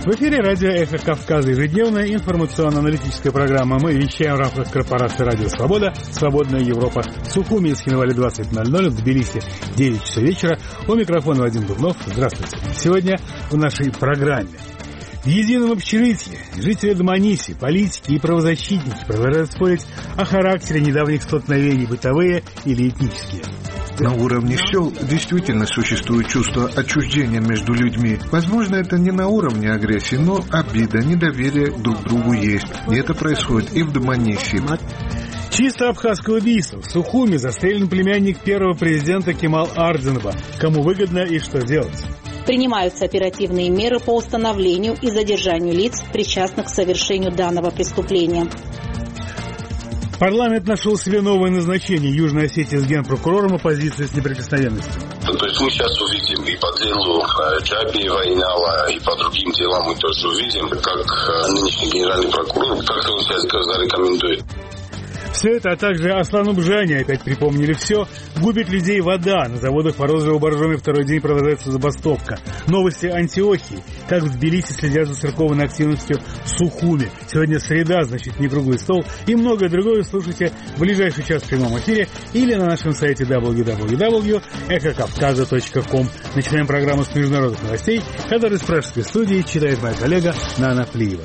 В эфире радио «Эхо Кавказа», ежедневная информационно-аналитическая программа. Мы вещаем в рамках корпорации «Радио Свобода», «Свободная Европа». В Сухуми из Хинвали 20:00, в Тбилиси 9 часов вечера. У микрофона Вадим Дубнов. Здравствуйте. Сегодня в нашей программе. В едином общежитии жители Дманиси, политики и правозащитники продолжают спорить о характере недавних столкновений, бытовые или этнические. На уровне сел действительно существует чувство отчуждения между людьми. Возможно, это не на уровне агрессии, но обида, недоверие друг к другу есть. И это происходит и в Дманиси. Чисто абхазское убийство. В Сухуми застрелен племянник первого президента Кемал Ардзинова. Кому выгодно и что делать? Принимаются оперативные меры по установлению и задержанию лиц, причастных к совершению данного преступления. Парламент нашел себе новое назначение. Южная Осетия с генпрокурором, оппозиции с неприкосновенностью. То есть мы сейчас увидим и по делу Джабиева и Нала, и по другим делам мы тоже увидим, как нынешний генеральный прокурор, как он себя зарекомендует. Все это, а также Аслан-Убжане, опять припомнили все, губит людей вода. На заводах по Розово-Боржоме второй день продолжается забастовка. Новости Антиохии. Как в Тбилиси следят за церковной активностью в Сухуми. Сегодня среда, значит, не круглый стол. И многое другое слушайте в ближайший час в прямом эфире или на нашем сайте www.эхокавказа.ком. Начинаем программу с международных новостей, которые из пражской студии читает моя коллега Нана Плиева.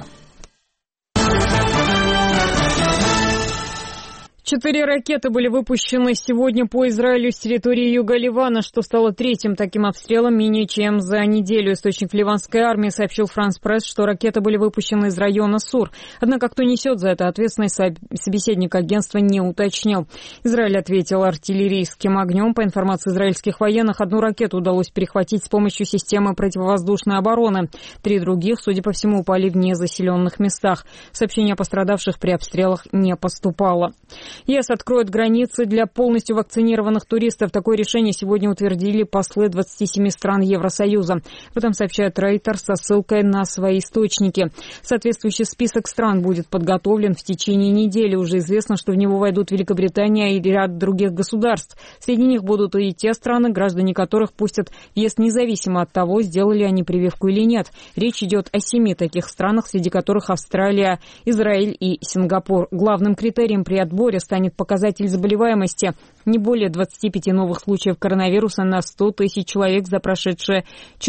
4 ракеты были выпущены сегодня по Израилю с территории юга Ливана, что стало третьим таким обстрелом менее чем за неделю. Источник ливанской армии сообщил Франс Пресс, что ракеты были выпущены из района Сур. Однако кто несет за это ответственность, собеседник агентства не уточнил. Израиль ответил артиллерийским огнем. По информации израильских военных, одну ракету удалось перехватить с помощью системы противовоздушной обороны. 3 других, судя по всему, упали в незаселенных местах. Сообщение о пострадавших при обстрелах не поступало. ЕС откроет границы для полностью вакцинированных туристов. Такое решение сегодня утвердили послы 27 стран Евросоюза. Об этом сообщает Reuters со ссылкой на свои источники. Соответствующий список стран будет подготовлен в течение недели. Уже известно, что в него войдут Великобритания и ряд других государств. Среди них будут и те страны, граждане которых пустят въезд независимо от того, сделали они прививку или нет. Речь идет о 7 таких странах, среди которых Австралия, Израиль и Сингапур. Главным критерием при отборе станет показатель заболеваемости. Не более 25 новых случаев коронавируса на 100 тысяч человек за прошедшие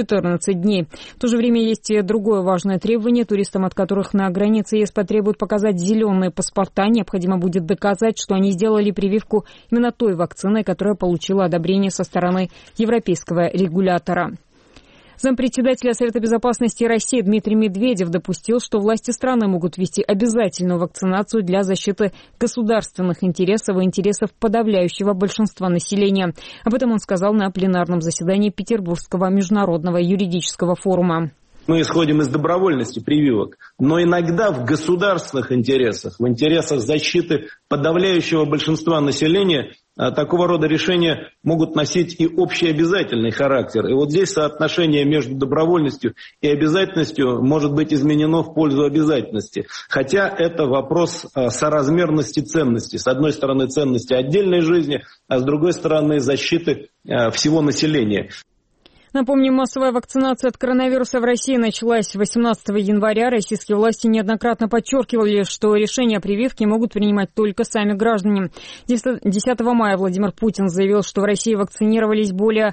14 дней. В то же время есть и другое важное требование. Туристам, от которых на границе ЕС потребуют показать зеленые паспорта, необходимо будет доказать, что они сделали прививку именно той вакциной, которая получила одобрение со стороны европейского регулятора. Зампредседателя Совета безопасности России Дмитрий Медведев допустил, что власти страны могут ввести обязательную вакцинацию для защиты государственных интересов и интересов подавляющего большинства населения. Об этом он сказал на пленарном заседании Петербургского международного юридического форума. Мы исходим из добровольности прививок, но иногда в государственных интересах, в интересах защиты подавляющего большинства населения такого рода решения могут носить и общеобязательный характер. И вот здесь соотношение между добровольностью и обязательностью может быть изменено в пользу обязательности. Хотя это вопрос соразмерности ценностей. С одной стороны, ценности отдельной жизни, а с другой стороны, защиты всего населения. Напомним, массовая вакцинация от коронавируса в России началась 18 января. Российские власти неоднократно подчеркивали, что решения о прививке могут принимать только сами граждане. 10 мая Владимир Путин заявил, что в России вакцинировались более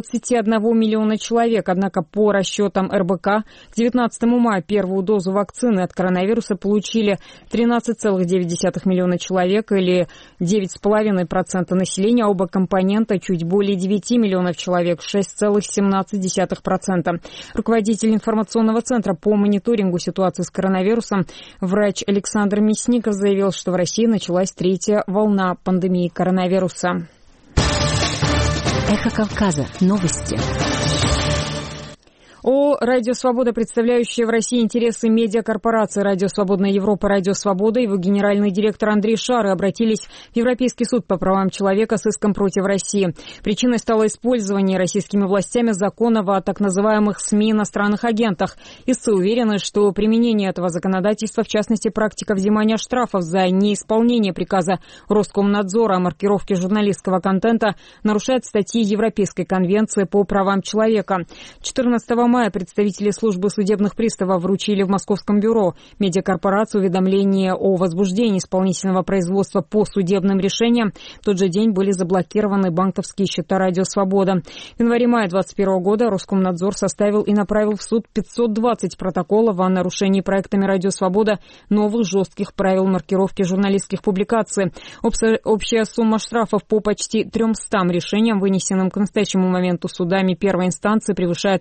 21 миллиона человек. Однако по расчетам РБК к 19 мая первую дозу вакцины от коронавируса получили 13,9 миллиона человек или 9,5% населения, а оба компонента чуть более 9 миллионов человек, 6,17%. Руководитель информационного центра по мониторингу ситуации с коронавирусом, врач Александр Мясников, заявил, что в России началась 3-я волна пандемии коронавируса. Эхо Кавказа. Новости. ООО «Радио Свобода», представляющая в России интересы медиакорпорации «Радио Свободная Европа», «Радио Свобода», его генеральный директор Андрей Шары обратились в Европейский суд по правам человека с иском против России. Причиной стало использование российскими властями законов о так называемых СМИ иностранных агентах. Истцы уверены, что применение этого законодательства, в частности, практика взимания штрафов за неисполнение приказа Роскомнадзора о маркировке журналистского контента, нарушает статьи Европейской конвенции по правам человека. 14 мая мая представители службы судебных приставов вручили в Московском бюро медиакорпорации уведомление о возбуждении исполнительного производства по судебным решениям. В тот же день были заблокированы банковские счета «Радио Свобода». В январе-мае 2021 года Роскомнадзор составил и направил в суд 520 протоколов о нарушении проектами «Радио Свобода» новых жестких правил маркировки журналистских публикаций. Общая сумма штрафов по почти 300 решениям, вынесенным к настоящему моменту судами первой инстанции, превышает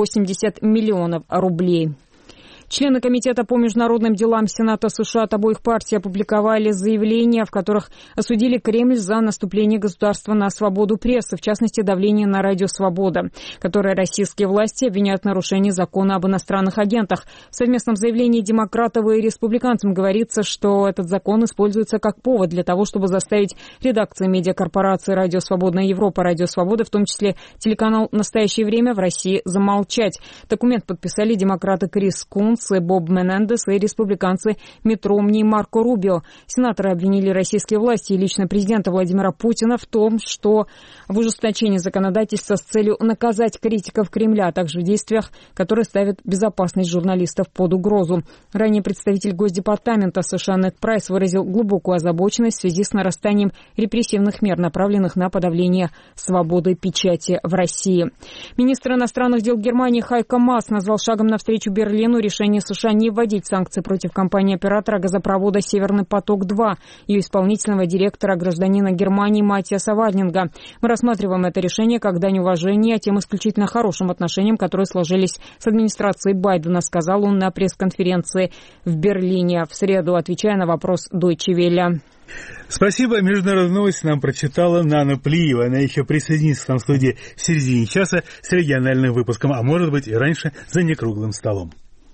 80 миллионов рублей. Члены Комитета по международным делам Сената США от обоих партий опубликовали заявления, в которых осудили Кремль за наступление государства на свободу прессы, в частности, давление на «Радио Свобода», которое российские власти обвиняют в нарушении закона об иностранных агентах. В совместном заявлении демократов и республиканцам говорится, что этот закон используется как повод для того, чтобы заставить редакции медиакорпорации «Радио Свободная Европа», «Радио Свобода», в том числе телеканал «Настоящее время» в России, замолчать. Документ подписали демократы Крис Кунс, Боб Менендес и республиканцы Митт Ромни и Марко Рубио. Сенаторы обвинили российские власти и лично президента Владимира Путина в том, что в ужесточении законодательства с целью наказать критиков Кремля, а также в действиях, которые ставят безопасность журналистов под угрозу. Ранее представитель Госдепартамента США Нед Прайс выразил глубокую озабоченность в связи с нарастанием репрессивных мер, направленных на подавление свободы печати в России. Министр иностранных дел Германии Хайко Маас назвал шагом навстречу Берлину решение США не вводить санкции против компании-оператора газопровода «Северный поток-2», ее исполнительного директора, гражданина Германии Матиаса Вальнинга. Мы рассматриваем это решение как дань уважения тем исключительно хорошим отношениям, которые сложились с администрацией Байдена, сказал он на пресс-конференции в Берлине в среду, отвечая на вопрос Deutsche Welle. Спасибо. Международные новости нам прочитала Нана Плиева. Она еще присоединится к нам в студии в середине часа с региональным выпуском, а может быть и раньше за некруглым столом.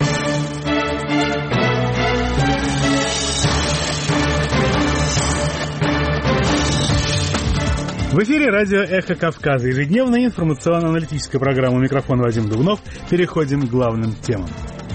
В эфире радио «Эхо Кавказа». Ежедневная информационно-аналитическая программа. У микрофона Вадим Дубнов. Переходим к главным темам.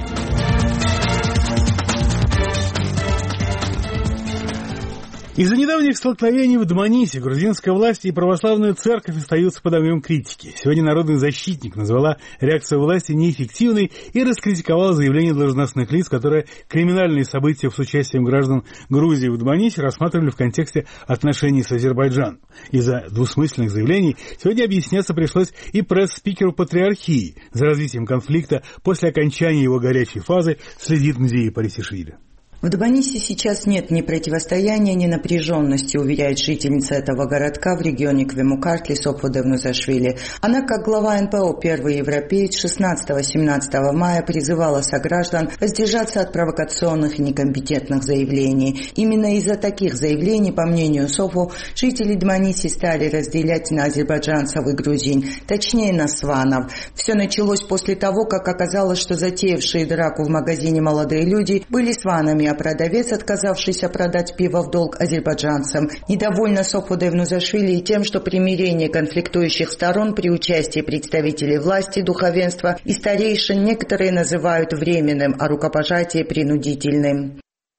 Из-за недавних столкновений в Дманисе грузинская власть и православная церковь остаются под огнем критики. Сегодня народный защитник назвала реакцию власти неэффективной и раскритиковала заявление должностных лиц, которые криминальные события с участием граждан Грузии в Дманисе рассматривали в контексте отношений с Азербайджаном. Из-за двусмысленных заявлений сегодня объясняться пришлось и пресс-спикеру Патриархии. За развитием конфликта после окончания его горячей фазы следит Мзея Парисишвили. В Дбанисе сейчас нет ни противостояния, ни напряженности, уверяет жительница этого городка в регионе Квемукартли Сопво Девнузашвили. Она, как глава НПО «Первый европеец», 16-17 мая призывала сограждан воздержаться от провокационных и некомпетентных заявлений. Именно из-за таких заявлений, по мнению Сопво, жители Дбаниси стали разделять на азербайджанцев и грузин, точнее на сванов. Все началось после того, как оказалось, что затеявшие драку в магазине молодые люди были сванами, а продавец, отказавшийся продать пиво в долг азербайджанцам. Недовольна Сопво Девнузашвили и тем, что примирение конфликтующих сторон при участии представителей власти, духовенства и старейшин некоторые называют временным, а рукопожатие принудительным.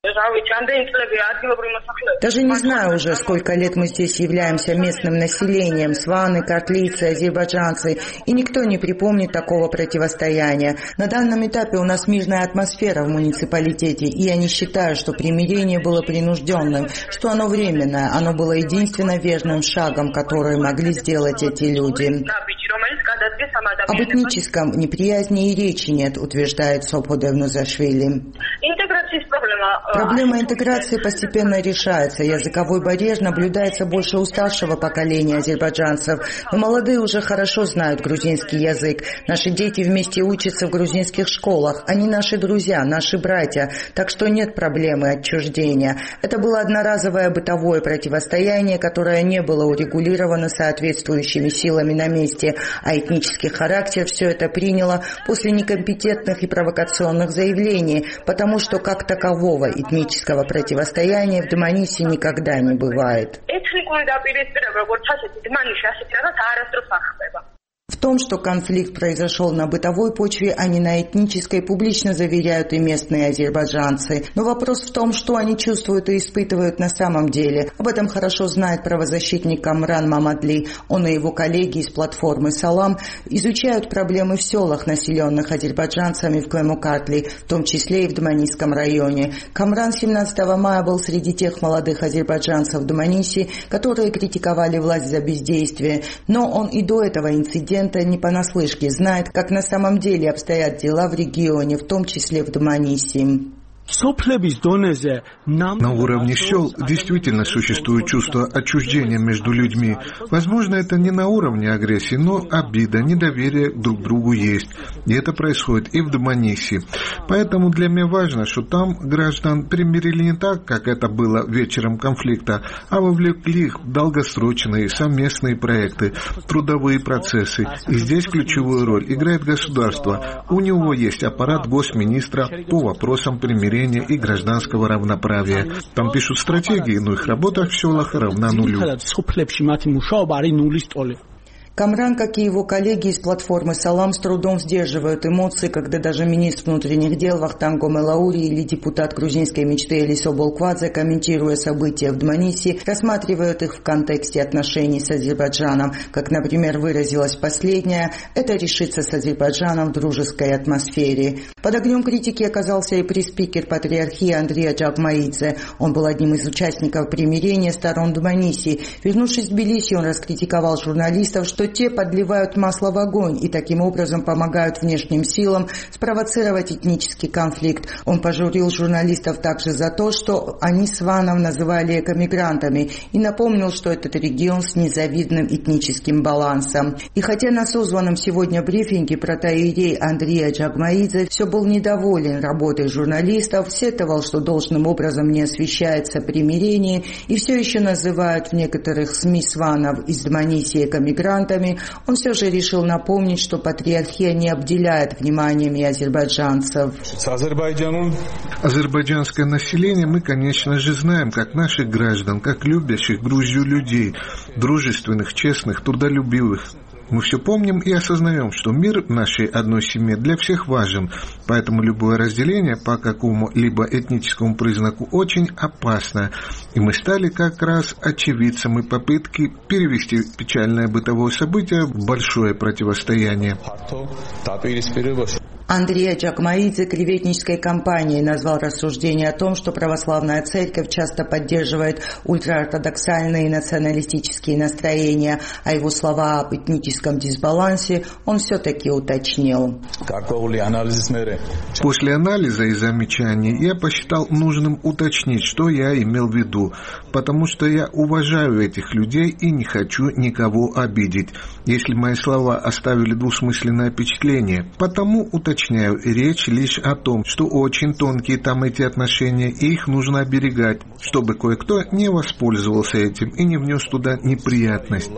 Даже не знаю уже, сколько лет мы здесь являемся местным населением, сваны, картлийцы, азербайджанцы, и никто не припомнит такого противостояния. На данном этапе у нас мирная атмосфера в муниципалитете, и я не считаю, что примирение было принужденным, что оно временное, оно было единственно верным шагом, который могли сделать эти люди. Об этническом неприязни и речи нет, утверждает Сопво Девнузашвили. Проблема интеграции постепенно решается. Языковой барьер наблюдается больше у старшего поколения азербайджанцев. Но молодые уже хорошо знают грузинский язык. Наши дети вместе учатся в грузинских школах. Они наши друзья, наши братья. Так что нет проблемы отчуждения. Это было одноразовое бытовое противостояние, которое не было урегулировано соответствующими силами на месте. А этнический характер все это приняло после некомпетентных и провокационных заявлений, потому что как такового этнического противостояния в Дманисе никогда не бывает. В том, что конфликт произошел на бытовой почве, а не на этнической, публично заверяют и местные азербайджанцы. Но вопрос в том, что они чувствуют и испытывают на самом деле. Об этом хорошо знает правозащитник Камран Мамадли. Он и его коллеги из платформы «Салам» изучают проблемы в селах, населенных азербайджанцами в Квемукартли, в том числе и в Дманисском районе. Камран 17 мая был среди тех молодых азербайджанцев в Дманисе, которые критиковали власть за бездействие. Но он и до этого инцидента не понаслышке знает, как на самом деле обстоят дела в регионе, в том числе в Дманисе. На уровне сел действительно существует чувство отчуждения между людьми. Возможно, это не на уровне агрессии, но обида, недоверие друг к другу есть. И это происходит и в Дманисе. Поэтому для меня важно, что там граждан примирили не так, как это было вечером конфликта, а вовлекли их в долгосрочные совместные проекты, трудовые процессы. И здесь ключевую роль играет государство. У него есть аппарат госминистра по вопросам примирения и гражданского равноправия. Там пишут стратегии, но их работа в селах равна нулю. Камран, как и его коллеги из платформы «Салам», с трудом сдерживают эмоции, когда даже министр внутренних дел Вахтанг Гомелаури или депутат грузинской мечты Элисо Болквадзе, комментируя события в Дманисе, рассматривают их в контексте отношений с Азербайджаном. Как, например, выразилась последняя, это решится с Азербайджаном в дружеской атмосфере. Под огнем критики оказался и пресс-спикер патриархии Андрей Джагмаидзе. Он был одним из участников примирения сторон в Дманисе. Вернувшись в Тбилиси, он раскритиковал журналистов, что те подливают масло в огонь и таким образом помогают внешним силам спровоцировать этнический конфликт. Он пожурил журналистов также за то, что они сванов называли экомигрантами, и напомнил, что этот регион с незавидным этническим балансом. И хотя на созванном сегодня брифинге протоиерей Андрей Джагмаидзе все был недоволен работой журналистов, сетовал, что должным образом не освещается примирение, и все еще называют в некоторых СМИ сванов из Дманиси экомигрантами, он все же решил напомнить, что патриархия не обделяет вниманием и азербайджанцев. Азербайджанское население мы, конечно же, знаем, как наших граждан, как любящих Грузию людей, дружественных, честных, трудолюбивых. Мы все помним и осознаем, что мир в нашей одной семье для всех важен, поэтому любое разделение по какому-либо этническому признаку очень опасно. И мы стали как раз очевидцами попытки перевести печальное бытовое событие в большое противостояние. Андрей Джагмаидзе клеветнической кампанией назвал рассуждение о том, что православная церковь часто поддерживает ультраортодоксальные и националистические настроения, а его слова об этническом дисбалансе он все-таки уточнил. После анализа и замечаний я посчитал нужным уточнить, что я имел в виду, потому что я уважаю этих людей и не хочу никого обидеть, если мои слова оставили двусмысленное впечатление. Потому уточняю, речь лишь о том, что очень тонкие там эти отношения, и их нужно оберегать, чтобы кое-кто не воспользовался этим и не внес туда неприятность.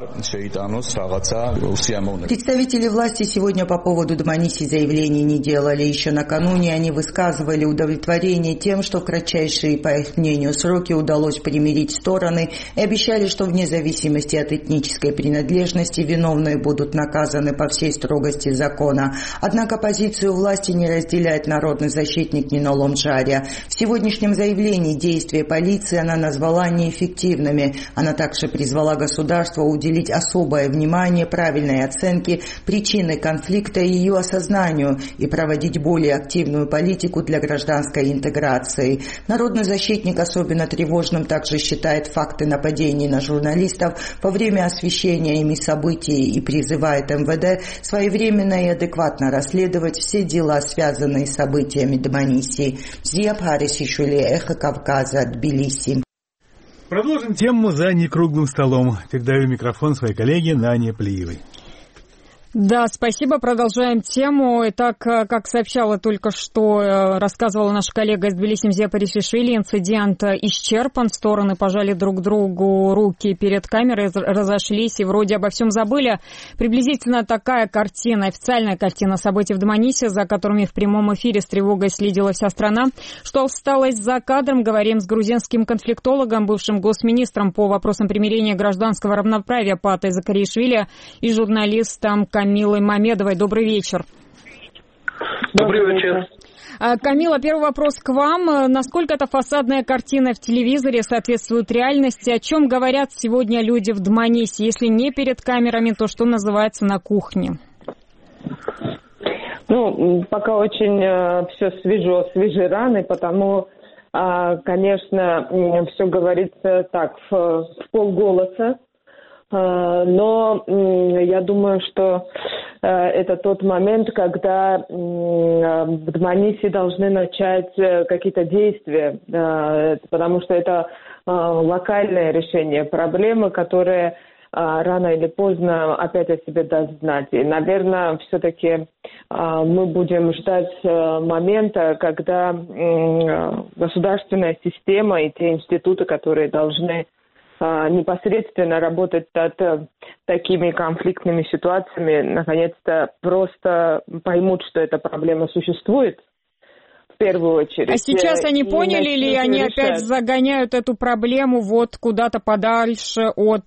Представители власти сегодня по поводу Дманиси заявлений не делали. Еще накануне они высказывали удовлетворение тем, что в кратчайшие, по их мнению, сроки удалось примирить стороны, и обещали, что вне зависимости от этнической принадлежности виновные будут наказаны по всей строгости закона. Однако позицию власти не разделяет народный защитник Нино Ломджария. В сегодняшнем заявлении действия полиции она назвала неэффективными. Она также призвала государство уделить особое внимание правильной оценке причины конфликта и ее осознанию и проводить более активную политику для гражданской интеграции. Народный защитник особенно тревожным также считает факты нападений на журналистов во время освещения ими событий и призывает МВД своевременно и адекватно расследовать все дела, связанные с событиями Дманиси. Зия Парисишвили, Эхо Кавказа, Тбилиси. Продолжим тему за некруглым столом. Передаю микрофон своей коллеге Нане Плиевой. Да, спасибо. Продолжаем тему. Итак, как сообщала только что, рассказывала наша коллега из Тбилиси Мзия Парисишвили, инцидент исчерпан. Стороны пожали друг другу руки перед камерой, разошлись и вроде обо всем забыли. Приблизительно такая картина, официальная картина событий в Дманисе, за которыми в прямом эфире с тревогой следила вся страна. Что осталось за кадром, говорим с грузинским конфликтологом, бывшим госминистром по вопросам примирения гражданского равноправия Патой Закаришвили и журналистом Камилой Мамедовой. Добрый вечер. Добрый вечер. Камила, первый вопрос к вам. Насколько эта фасадная картина в телевизоре соответствует реальности? О чем говорят сегодня люди в Дманисе? Если не перед камерами, то что называется на кухне? Пока очень все свежие раны, потому, конечно, все говорится так, в полголоса. Но я думаю, что это тот момент, когда в Дманисе должны начать какие-то действия, потому что это локальное решение проблемы, которое рано или поздно опять о себе даст знать. И, наверное, все-таки мы будем ждать момента, когда государственная система и те институты, которые должны непосредственно работать над такими конфликтными ситуациями, наконец-то просто поймут, что эта проблема существует, в первую очередь. А сейчас они поняли или они опять загоняют эту проблему вот куда-то подальше от,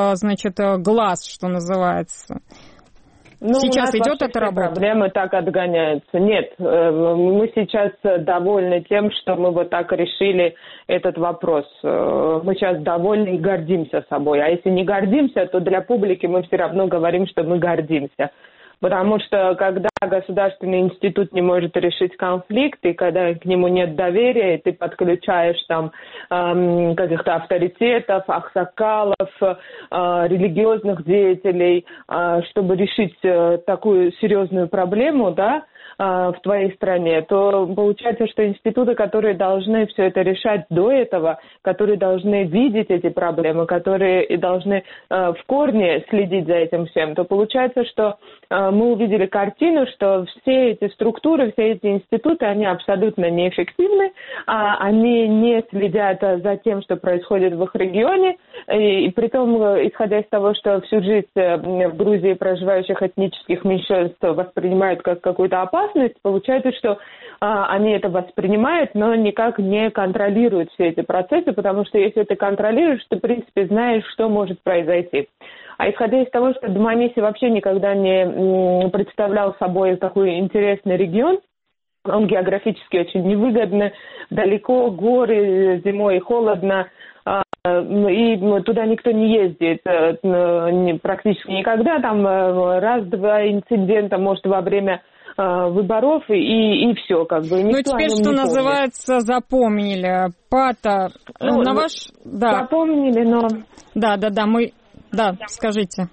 глаз, что называется? Сейчас идет эта работа? Проблемы так отгоняются. Нет, мы сейчас довольны тем, что мы вот так решили этот вопрос. Мы сейчас довольны и гордимся собой. А если не гордимся, то для публики мы все равно говорим, что мы гордимся. Потому что когда государственный институт не может решить конфликт, и когда к нему нет доверия, и ты подключаешь там каких-то авторитетов, аксакалов, религиозных деятелей, чтобы решить такую серьезную проблему, да, в твоей стране, то получается, что институты, которые должны все это решать до этого, которые должны видеть эти проблемы, которые должны в корне следить за этим всем, то получается, что мы увидели картину, что все эти структуры, все эти институты, они абсолютно неэффективны, они не следят за тем, что происходит в их регионе, и притом, исходя из того, что всю жизнь в Грузии проживающих этнических меньшинств воспринимают как какую-то опасность, получается, что они это воспринимают, но никак не контролируют все эти процессы, потому что если ты контролируешь, ты, в принципе, знаешь, что может произойти. А исходя из того, что Дманиси вообще никогда не представлял собой такой интересный регион, он географически очень невыгодный, далеко горы, зимой холодно, и туда никто не ездит практически никогда, там раз-два инцидента, может, во время выборов, и все, как бы. Ну, теперь, что называется, запомнили. Пата, на ваш... Да. Запомнили, но... Да, скажите.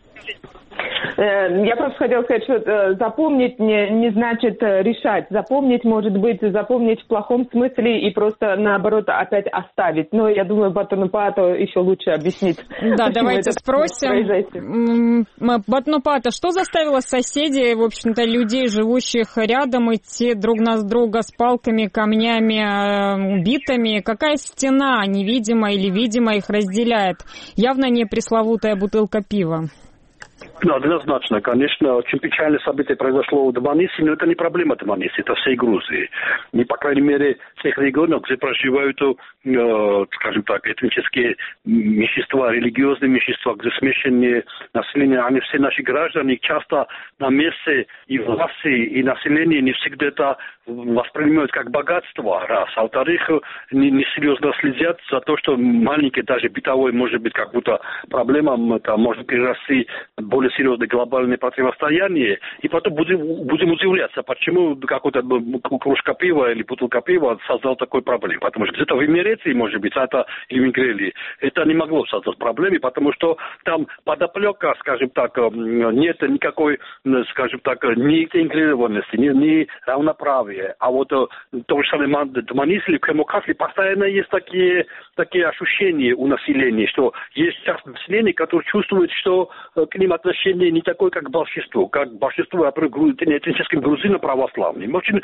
Я просто хотела сказать, что запомнить не значит решать. Запомнить может быть запомнить в плохом смысле и просто, наоборот, опять оставить. Но я думаю, Батонупато еще лучше объяснит. Да, давайте спросим. Батонупато, что заставило соседей, в общем-то, людей, живущих рядом, идти друг на друга с палками, камнями, битами? Какая стена, невидимая или видимая, их разделяет? Явно не пресловутая бутылка пива. Ну, однозначно, конечно, очень печальное событие произошло в Дманисе, но это не проблема Дманиси, это всей Грузии. И, по крайней мере, в тех регионах, где проживают, скажем так, этнические меньшинства, религиозные меньшинства, где смешанные население, они все наши граждане, часто на месте и власти, и население не всегда это воспринимают как богатство, раз. А во-вторых, несерьезно следят за то, что маленькие, даже бытовой, может быть, как будто проблема, это может перерасти более серьезное глобальное противостояние, и потом будем удивляться, почему какая-то кружка пива или бутылка пива создал такой проблем. Потому что где-то в Эмирете, может быть, это или в Мигрели, это не могло создать проблемы, потому что там подоплека, скажем так, нет никакой, скажем так, ни интегрированности, ни равноправия. А вот то же самое Дманисе или Кремокасли постоянно есть такие ощущения у населения, что есть часть населения, которое чувствует, что к ним отношение отношение не такое, как большинство. Как большинство, этническим грузинам православным. Очень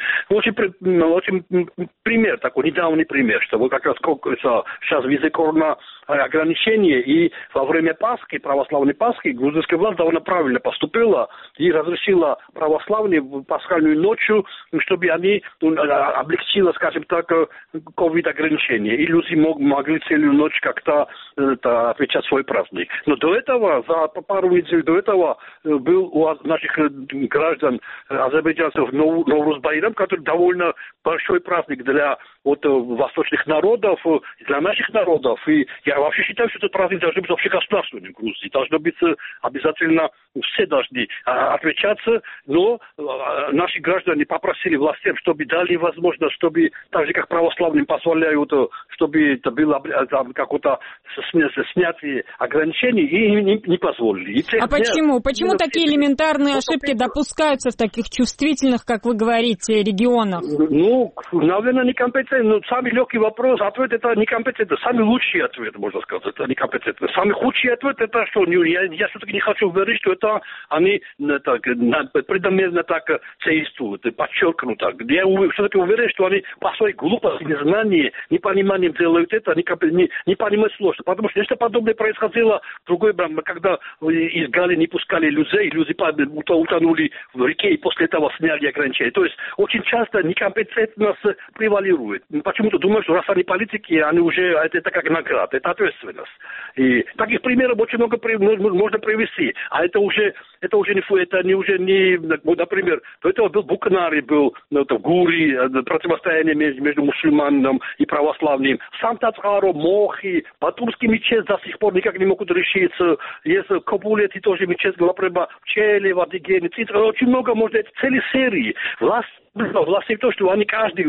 пример такой, недавний пример, что вот как раз сейчас ввиду корона ограничения, и во время Пасхи, православной Пасхи, грузинская власть довольно правильно поступила и разрешила православным пасхальную ночью, чтобы они облегчили, скажем так, ковид-ограничения. И люди могли целую ночь как-то отвечать свой праздник. Но до этого, за пару недель до этого, был у наших граждан азербайджанцев Новруз-Байрам, который довольно большой праздник для восточных народов, для наших народов. И я вообще считаю, что этот праздник должен быть общегосударственным в Грузии. Должно быть обязательно, все должны отвечаться, но наши граждане попросили властям, чтобы дали возможность, чтобы, так же как православным позволяют, чтобы это было какое-то снятие ограничений, и не позволили. А почему? Почему такие элементарные ошибки допускаются в таких чувствительных, как вы говорите, регионах? Наверное, некомпетентно. Самый легкий вопрос, ответ это некомпетентно. Самый лучший ответ, можно сказать, это некомпетентно. Самый худший ответ это что? Я все-таки не хочу говорить, что это они преднамеренно так действуют, подчеркнуто. Я все-таки уверен, что они по своей глупости, незнании, непониманием делают это, не понимают сложно. Потому что нечто подобное происходило в другой браме, когда из Гали не пускали людей, люди утонули в реке и после этого сняли ограничения. То есть очень часто некомпетентность превалирует. Почему-то думаю, что раз они политики, они уже, это как награда, это ответственность. И таких примеров очень много можно привести. А это уже не, например, до этого был Букнари, был Гури, противостояние между мусульманином и православным. Сам Тацхаро, Мохи, Батумский мечеть до сих пор никак не могут решиться. Есть Кабулети тоже мечеть, например, в Челе, в Адыгене. Очень много, может, это целые серии. Власти то, что они каждый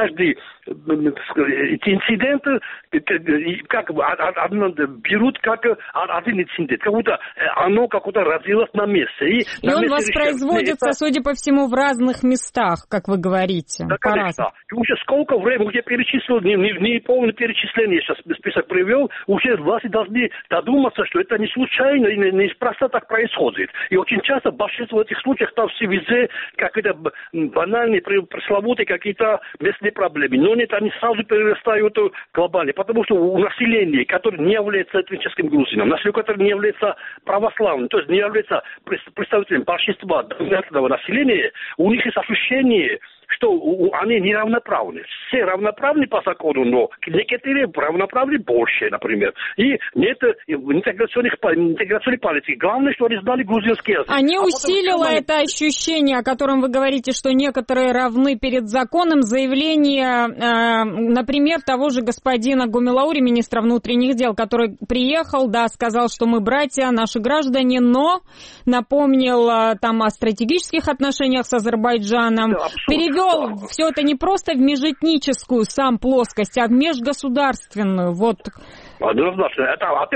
инцидент как берут как один инцидент, как будто оно как-то родилось на месте. И он воспроизводится, судя по всему, в разных местах, как вы говорите. Да, конечно. И уже сколько времени, уже перечислил, не полное перечисление сейчас список привел, уже власти должны додуматься, что это не случайно и не просто так происходит. И очень часто в большинстве этих случаев там все везде какие-то банальные, пресловутые какие-то местные проблемы. Но нет, они сразу перерастают глобально, потому что у населения, которое не является этническим грузином, население, которое не является православным, то есть не является представителем большинства доминантного населения, у них есть ощущение, что они неравноправны. Все равноправны по закону, но некоторые равноправны больше, например. И нет интеграционной политики. Главное, что они знали грузинский язык. А не усилило это ощущение, о котором вы говорите, что некоторые равны перед законом, заявление, например, того же господина Гумилаури, министра внутренних дел, который приехал, да, сказал, что мы братья, наши граждане, но напомнил там о стратегических отношениях с Азербайджаном, да, перевел все это не просто в межэтническую сам плоскость, а в межгосударственную. Вот. Однозначно.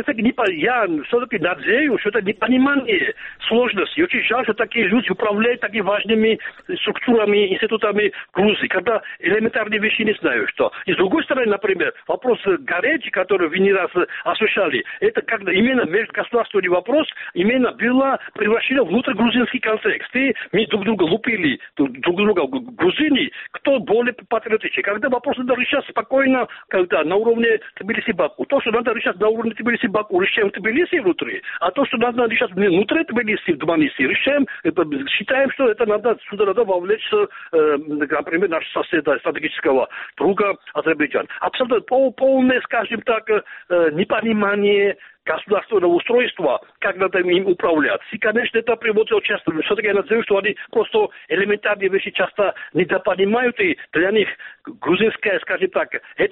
Я все-таки надеюсь, что это непонимание сложности. Очень жаль, что такие люди управляют такими важными структурами, институтами Грузии, когда элементарные вещи не знают, что. И с другой стороны, например, вопрос горячий, который вы не раз освещали, это когда именно межгосударственный вопрос именно было превращено в внутригрузинский контекст. И мы друг друга лупили, друг друга грузины, кто более патриотичный. Когда вопрос надо решать спокойно, когда на уровне Тбилиси-Баку. То, что надо решать на уровне Тбилиси-Баку, решаем Тбилиси внутри, а то, что надо решать внутри Тбилиси, в Тбилиси, решаем, считаем, что это сюда надо вовлечь, например, нашего соседа, стратегического друга Азербайджан. Абсолютно полное, скажем так, непонимание государственного устройства, как надо им управлять. И, конечно, это приводит часто. Все-таки я надеюсь, что они просто элементарные вещи часто недопонимают, и для них грузинская, скажем так,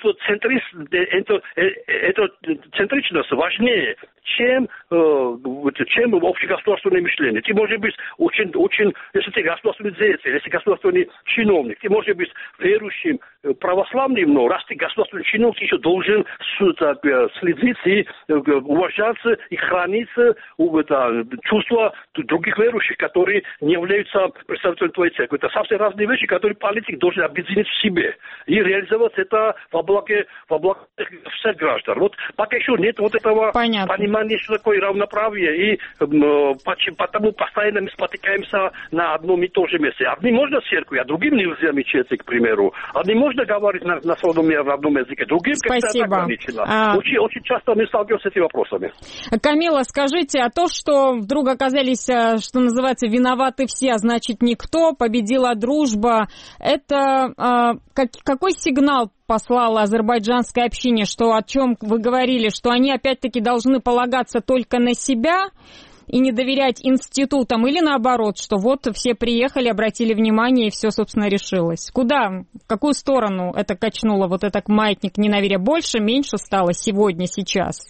центричность важнее, чем общегосударственное мышление. Ты можешь быть очень, если ты государственный деятель, если государственный чиновник, ты можешь быть верующим, православным, но раз ты государственный чиновник, ты еще должен следить и уважать уважать и хранить чувства других верующих, которые не являются представителями твоей церкви. Это совсем разные вещи, которые политик должен объединить в себе и реализовать это во благо всех граждан. Вот пока еще нет вот этого понимания, что такое равноправие, и потому постоянно мы спотыкаемся на одном и том же месте. Одним можно в церкви, а другим нельзя мечеться, к примеру. Одним можно говорить на своем родном языке, другим как-то ограничено. Очень часто мы сталкиваемся с этими вопросами. Камила, скажите, а то, что вдруг оказались, что называется, виноваты все, а значит никто, победила дружба, это какой сигнал послала азербайджанское общине, что о чем вы говорили, что они опять-таки должны полагаться только на себя и не доверять институтам, или наоборот, что вот все приехали, обратили внимание, и все, собственно, решилось? Куда, в какую сторону это качнуло, вот этот маятник недоверия? Больше, меньше стало сегодня, сейчас?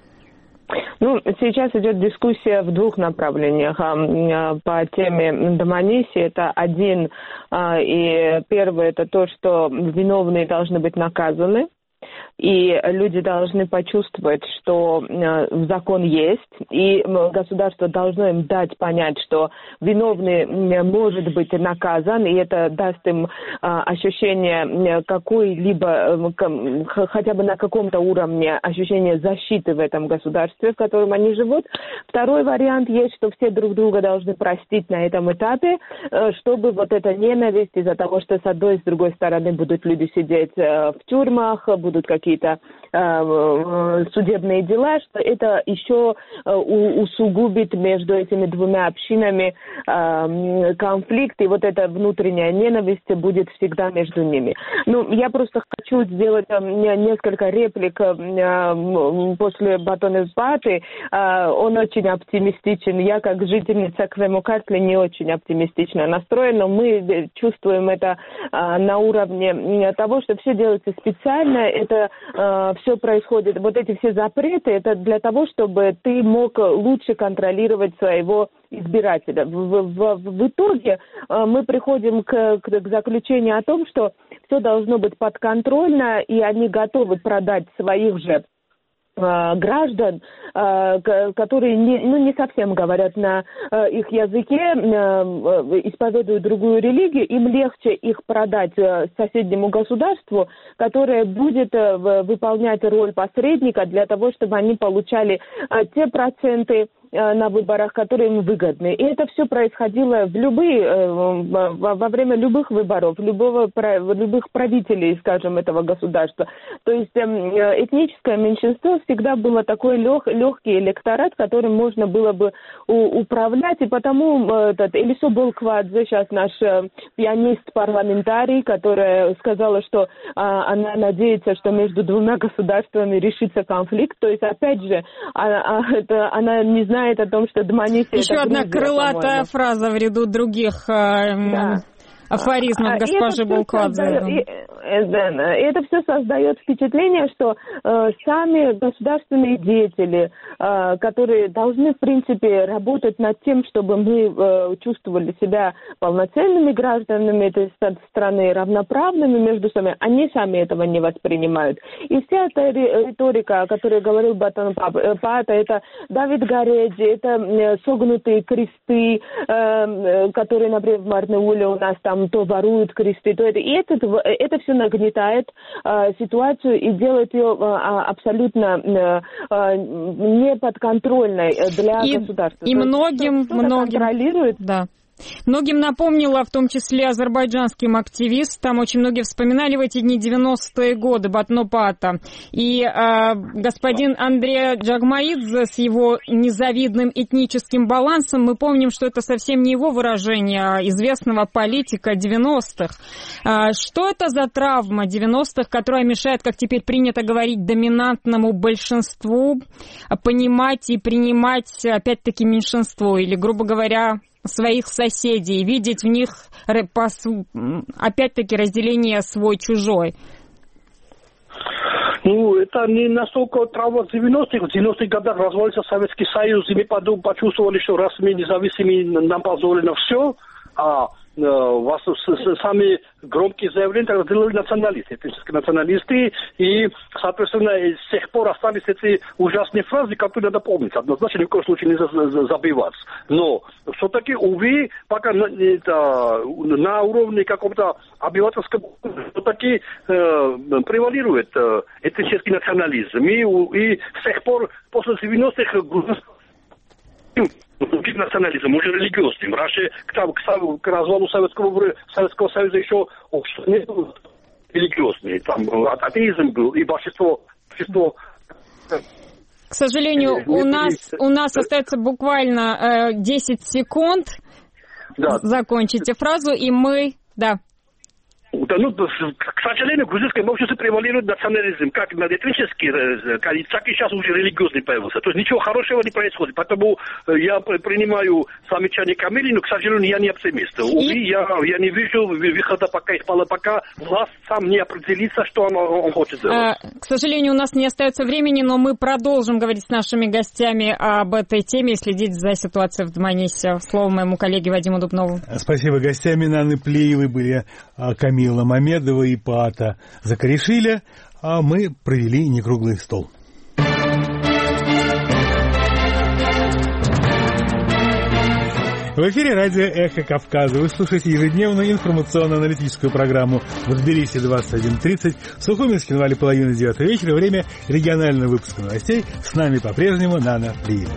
Сейчас идет дискуссия в двух направлениях по теме Доманиси. Это один, и первый, это то, что виновные должны быть наказаны. И люди должны почувствовать, что закон есть, и государство должно им дать понять, что виновный может быть наказан, и это даст им ощущение какой-либо, хотя бы на каком-то уровне, ощущение защиты в этом государстве, в котором они живут. Второй вариант есть, что все друг друга должны простить на этом этапе, чтобы вот эта ненависть из-за того, что с одной и с другой стороны будут люди сидеть в тюрьмах, будут какие-то судебные дела, что это еще усугубит между этими двумя общинами конфликт, и вот эта внутренняя ненависть будет всегда между ними. Я просто хочу сделать несколько реплик после Батона Баты. Он очень оптимистичен. Я, как жительница Квемукартли, не очень оптимистично настроена, но мы чувствуем это на уровне того, что все делается специально, это все происходит, вот эти все запреты, это для того, чтобы ты мог лучше контролировать своего избирателя. В итоге мы приходим к заключению о том, что все должно быть подконтрольно, и они готовы продать своих же граждан, которые не совсем говорят на их языке, исповедуют другую религию, им легче их продать соседнему государству, которое будет выполнять роль посредника для того, чтобы они получали те проценты на выборах, которые им выгодны. И это все происходило во время любых выборов, любых правителей, скажем, этого государства. То есть этническое меньшинство всегда было такой легкий электорат, которым можно было бы управлять. И потому Элисо Болквадзе, сейчас наш пианист-парламентарий, которая сказала, что она надеется, что между двумя государствами решится конфликт. То есть, опять же, она не знает о том, что Доманиси... Еще одна крылатая фраза в ряду других афоризмов госпожи Болквадзе. Это все создает впечатление, что сами государственные деятели, которые должны, в принципе, работать над тем, чтобы мы чувствовали себя полноценными гражданами этой страны, равноправными между собой, они сами этого не воспринимают. И вся эта риторика, о которой говорил Батон Бата, это Давид Гареджи, это согнутые кресты, которые, например, в Марнеуле у нас там то воруют кресты, то это. И это все нагнетает ситуацию и делает ее абсолютно неподконтрольной для государства. И многим контролирует. Да. Многим напомнила, в том числе азербайджанским активистам, очень многие вспоминали в эти дни 90-е годы Батно Бата. И господин Андрей Джагмаидзе с его незавидным этническим балансом, мы помним, что это совсем не его выражение, а известного политика 90-х. Что это за травма 90-х, которая мешает, как теперь принято говорить, доминантному большинству понимать и принимать, опять-таки, меньшинство, или, грубо говоря, своих соседей, видеть в них, опять-таки, разделение свой-чужой? Это не настолько травма 90-х. В 90-х годах развалился Советский Союз, и мы почувствовали, что раз мы независимы, нам позволено все. а вас самые громкие заявления тогда делали националисты, этнические националисты, и, соответственно, с тех пор остались эти ужасные фразы, которые надо помнить. Однозначно, ни в коем случае нельзя забивать. Но все-таки, увы, пока на уровне какого-то обывательского все-таки превалирует этнический национализм. И с тех пор, после 90-х, национализм, уже религиозным. Раньше к развалу Советского Союза еще общество не было религиозное. Там атеизм был и большинство. К сожалению, у нас остается буквально 10 секунд. Да. Закончите фразу, и мы... Да. Да, к сожалению, в грузинском обществе превалирует национализм, как этнический, так и сейчас уже религиозный появился. То есть ничего хорошего не происходит. Поэтому я принимаю замечание Камилы, но, к сожалению, я не оптимист. Увы, я не вижу выхода пока власть сам не определится, что он хочет сделать. К сожалению, у нас не остается времени, но мы продолжим говорить с нашими гостями об этой теме и следить за ситуацией в Дманисе. Слово моему коллеге Вадиму Дубнову. Спасибо. Гостями Наны Плиевой были Камила Мамедова и Паата Закаришвили, а мы провели некруглый стол. В эфире радио «Эхо Кавказа». Вы слушаете ежедневную информационно-аналитическую программу в Тбилиси 21:30, в Сухуминске на 8:30 вечера. Время регионального выпуска новостей. С нами по-прежнему Нана Плиева.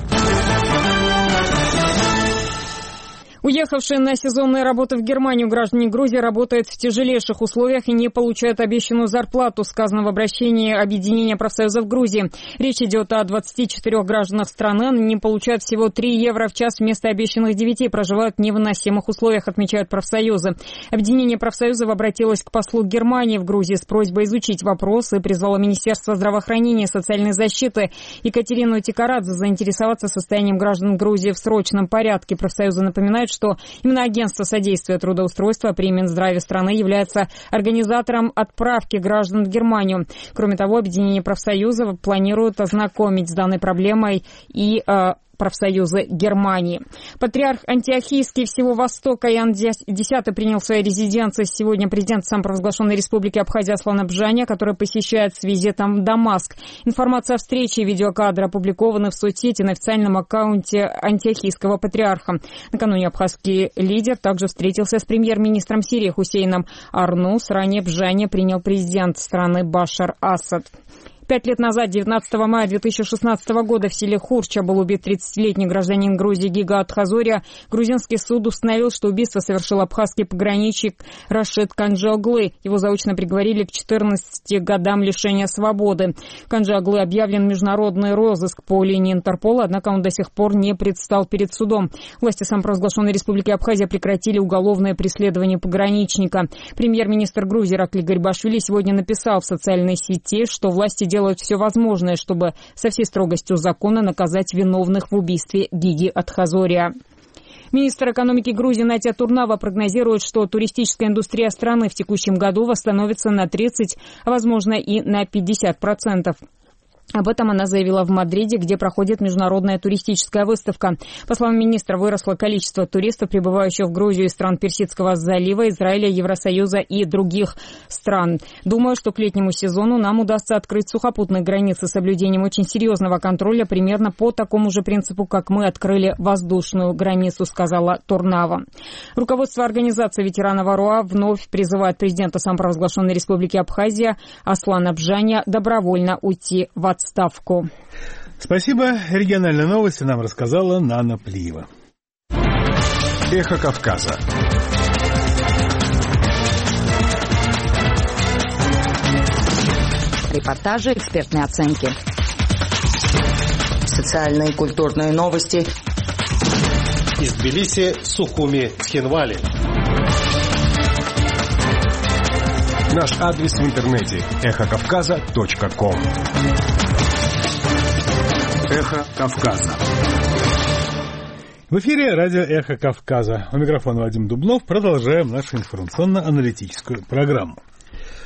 Уехавшие на сезонные работы в Германию граждане Грузии работают в тяжелейших условиях и не получают обещанную зарплату, сказано в обращении Объединения профсоюзов Грузии. Речь идет о 24 гражданах страны. Они получают всего 3 евро в час вместо обещанных 9 и проживают в невыносимых условиях, отмечают профсоюзы. Объединение профсоюзов обратилось к послу Германии в Грузии с просьбой изучить вопрос и призвало Министерство здравоохранения и социальной защиты Екатерину Тикарадзе заинтересоваться состоянием граждан Грузии в срочном порядке. Профсоюзы напоминают, что именно Агентство содействия трудоустройства при Минздраве страны является организатором отправки граждан в Германию. Кроме того, Объединение профсоюзов планирует ознакомить с данной проблемой и профсоюзы Германии. Патриарх Антиохийский всего Востока Иоанн X принял в своей резиденции сегодня президент самопровозглашенной республики Абхазия Аслан Абжаня, который посещает с визитом в Дамаск. Информация о встрече и видеокадры опубликованы в соцсети на официальном аккаунте Антиохийского патриарха. Накануне абхазский лидер также встретился с премьер-министром Сирии Хусейном Арнус. Ранее Абжаня принял президент страны Башар Асад. 5 лет назад, 19 мая 2016 года, в селе Хурча был убит 30-летний гражданин Грузии Гига Атхазория. Грузинский суд установил, что убийство совершил абхазский пограничник Рашид Канджи-Оглы. Его заочно приговорили к 14 годам лишения свободы. Канджи-Оглы объявлен международный розыск по линии Интерпола, однако он до сих пор не предстал перед судом. Власти самопровозглашенной республики Абхазия прекратили уголовное преследование пограничника. Премьер-министр Грузии Иракли Гарибашвили сегодня написал в социальной сети, что власти делают все возможное, чтобы со всей строгостью закона наказать виновных в убийстве Гиги Атхазория. Министр экономики Грузии Натя Турнава прогнозирует, что туристическая индустрия страны в текущем году восстановится на 30%, а возможно и на 50%. Об этом она заявила в Мадриде, где проходит международная туристическая выставка. По словам министра, выросло количество туристов, прибывающих в Грузию из стран Персидского залива, Израиля, Евросоюза и других стран. Думаю, что к летнему сезону нам удастся открыть сухопутные границы с соблюдением очень серьезного контроля, примерно по такому же принципу, как мы открыли воздушную границу, сказала Турнава. Руководство организации ветеранов ОРУА вновь призывает президента самопровозглашенной республики Абхазия Аслана Абжаня добровольно уйти в отставку. Спасибо. Региональные новости нам рассказала Нана Плиева. Эхо Кавказа. Репортажи, экспертные оценки. Социальные и культурные новости. Из Тбилиси, Сухуми, Цхинвали. Наш адрес в интернете эхокавказа.ком. Эхо Кавказа. В эфире радио «Эхо Кавказа». У микрофона Вадим Дубнов. Продолжаем нашу информационно-аналитическую программу.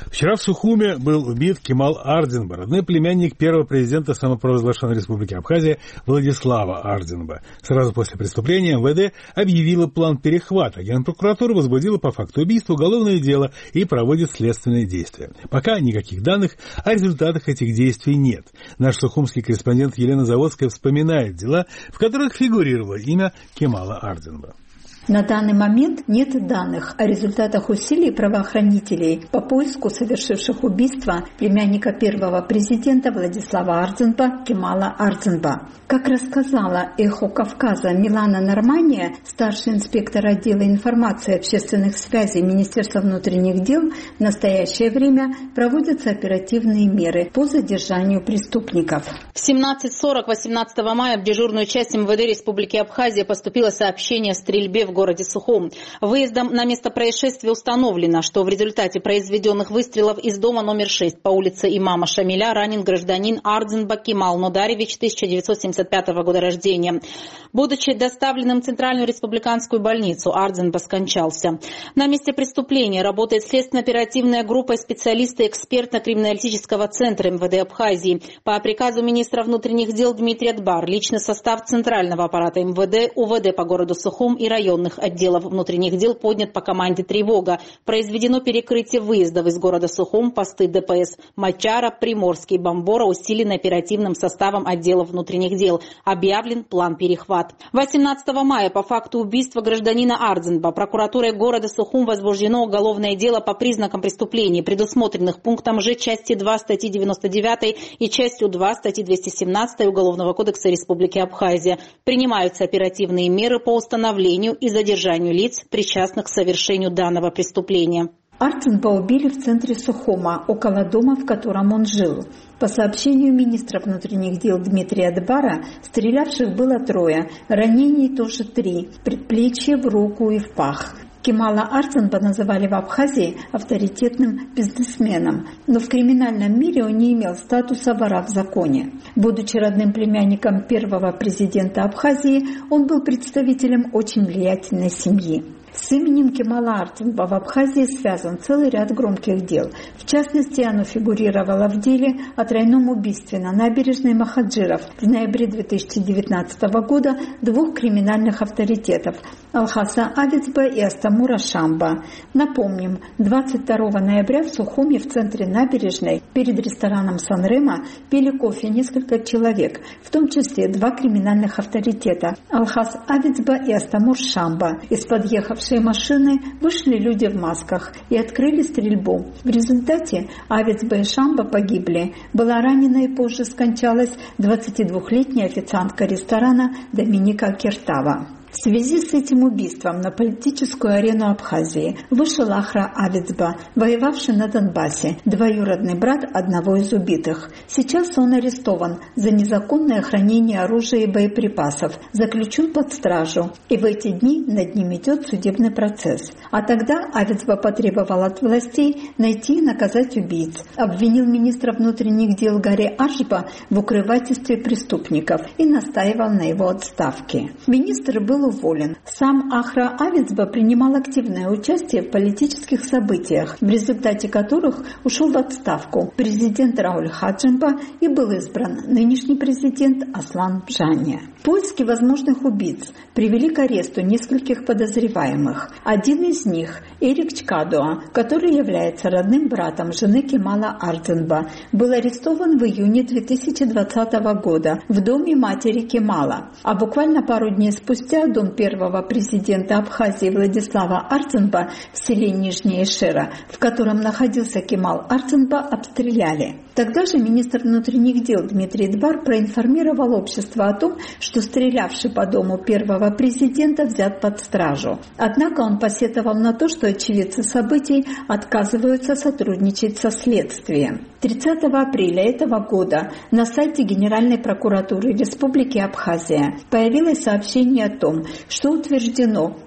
Вчера в Сухуме был убит Кемал Ардзинба, родной племянник первого президента самопровозглашенной республики Абхазия Владислава Ардзинба. Сразу после преступления МВД объявила план перехвата. Генпрокуратура возбудила по факту убийства уголовное дело и проводит следственные действия. Пока никаких данных о результатах этих действий нет. Наш сухумский корреспондент Елена Заводская вспоминает дела, в которых фигурировало имя Кемала Ардзинба. На данный момент нет данных о результатах усилий правоохранителей по поиску совершивших убийство племянника первого президента Владислава Ардзинба Кемала Ардзинба. Как рассказала «Эхо Кавказа» Милана Нормания, старший инспектор отдела информации и общественных связей Министерства внутренних дел, в настоящее время проводятся оперативные меры по задержанию преступников. В 17:40 18 мая в дежурную часть МВД Республики Абхазия поступило сообщение о стрельбе в городе Сухум. Выездом на место происшествия установлено, что в результате произведенных выстрелов из дома номер 6 по улице имама Шамиля ранен гражданин Ардзинба Кемал Нодаревич, 1975 года рождения. Будучи доставленным в Центральную республиканскую больницу, Ардзинба скончался. На месте преступления работает следственно-оперативная группа и специалисты экспертно-криминалистического центра МВД Абхазии. По приказу министра внутренних дел Дмитрия Дбар личный состав центрального аппарата МВД, УВД по городу Сухум и районных отделов внутренних дел поднят по команде «Тревога». Произведено перекрытие выездов из города Сухум, посты ДПС Мачара, Приморский, Бамбора усилены оперативным составом отделов внутренних дел. Объявлен план перехват. 18 мая по факту убийства гражданина Ардзинба прокуратурой города Сухум возбуждено уголовное дело по признакам преступлений, предусмотренных пунктом Ж части 2 статьи 99 и частью 2 статьи 217 Уголовного кодекса Республики Абхазия. Принимаются оперативные меры по установлению и задержанию лиц, причастных к совершению данного преступления. Ардзинба убили в центре Сухума, около дома, в котором он жил. По сообщению министра внутренних дел Дмитрия Дбара, стрелявших было 3, ранений тоже 3, предплечье, в руку и в пах. Кемала Ардзинба называли в Абхазии авторитетным бизнесменом, но в криминальном мире он не имел статуса вора в законе. Будучи родным племянником первого президента Абхазии, он был представителем очень влиятельной семьи. С именем Кемала Ардзинба в Абхазии связан целый ряд громких дел. В частности, оно фигурировало в деле о тройном убийстве на набережной Махаджиров в ноябре 2019 года 2 криминальных авторитетов – Алхаса Авицба и Астамура Шамба. Напомним, 22 ноября в Сухуме в центре набережной перед рестораном Санрема пили кофе несколько человек, в том числе 2 криминальных авторитета – Алхас Авицба и Астамур Шамба. Из подъехавшей машины вышли люди в масках и открыли стрельбу. В результате Авицба и Шамба погибли. Была ранена и позже скончалась 22-летняя официантка ресторана Доминика Кертава. В связи с этим убийством на политическую арену Абхазии вышел Ахра Авицба, воевавший на Донбассе, двоюродный брат одного из убитых. Сейчас он арестован за незаконное хранение оружия и боеприпасов, заключен под стражу, и в эти дни над ним идет судебный процесс. А тогда Авицба потребовал от властей найти и наказать убийц, обвинил министра внутренних дел Гарри Ашба в укрывательстве преступников и настаивал на его отставке. Министр был уволен. Сам Ахра Авицба принимал активное участие в политических событиях, в результате которых ушел в отставку президент Рауль Хаджимба и был избран нынешний президент Аслан Бжания. Поиски возможных убийц привели к аресту нескольких подозреваемых. Один из них – Эрик Чкадуа, который является родным братом жены Кемала Ардзинба, был арестован в июне 2020 года в доме матери Кемала, а буквально пару дней спустя дом первого президента Абхазии Владислава Ардзинба в селе Нижняя Ишера, в котором находился Кемал Ардзинба, обстреляли. Тогда же министр внутренних дел Дмитрий Дбар проинформировал общество о том, что стрелявший по дому первого президента взят под стражу. Однако он посетовал на то, что очевидцы событий отказываются сотрудничать со следствием. 30 апреля этого года на сайте Генеральной прокуратуры Республики Абхазия появилось сообщение о том, что утверждено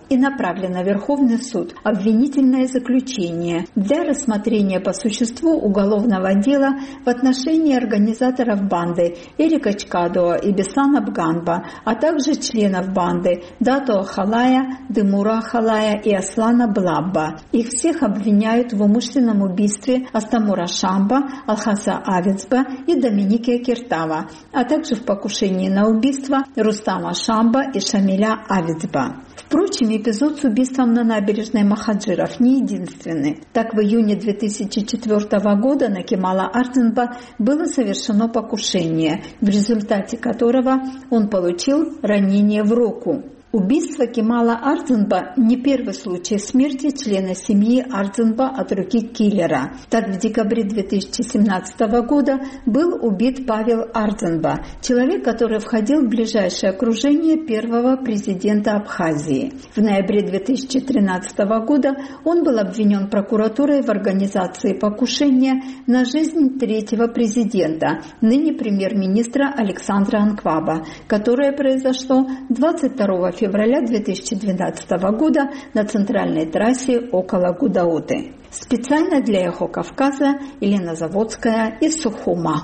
и направлено в Верховный суд обвинительное заключение для рассмотрения по существу уголовного дела в отношении организаторов банды Эрика Чкадуа и Беслана Бганба, а также членов банды Дато Халая, Демура Халая и Аслана Блабба. Их всех обвиняют в умышленном убийстве Астамура Шамба, Алхаса Авицба и Доминики Киртава, а также в покушении на убийство Рустама Шамба и Шамиля Авицба. Впрочем, эпизод с убийством на набережной Махаджиров не единственный. Так, в июне 2004 года на Кемала Ардзинба было совершено покушение, в результате которого он получил ранение в руку. Убийство Кемала Ардзинба не первый случай смерти члена семьи Ардзинба от руки киллера. Так, в декабре 2017 года был убит Павел Ардзинба, человек, который входил в ближайшее окружение первого президента Абхазии. В ноябре 2013 года он был обвинен прокуратурой в организации покушения на жизнь третьего президента, ныне премьер-министра Александра Анкваба, которое произошло 22 февраля 2012 года на центральной трассе около Гудауты. Специально для «Эхо Кавказа» Елена Заводская из Сухума.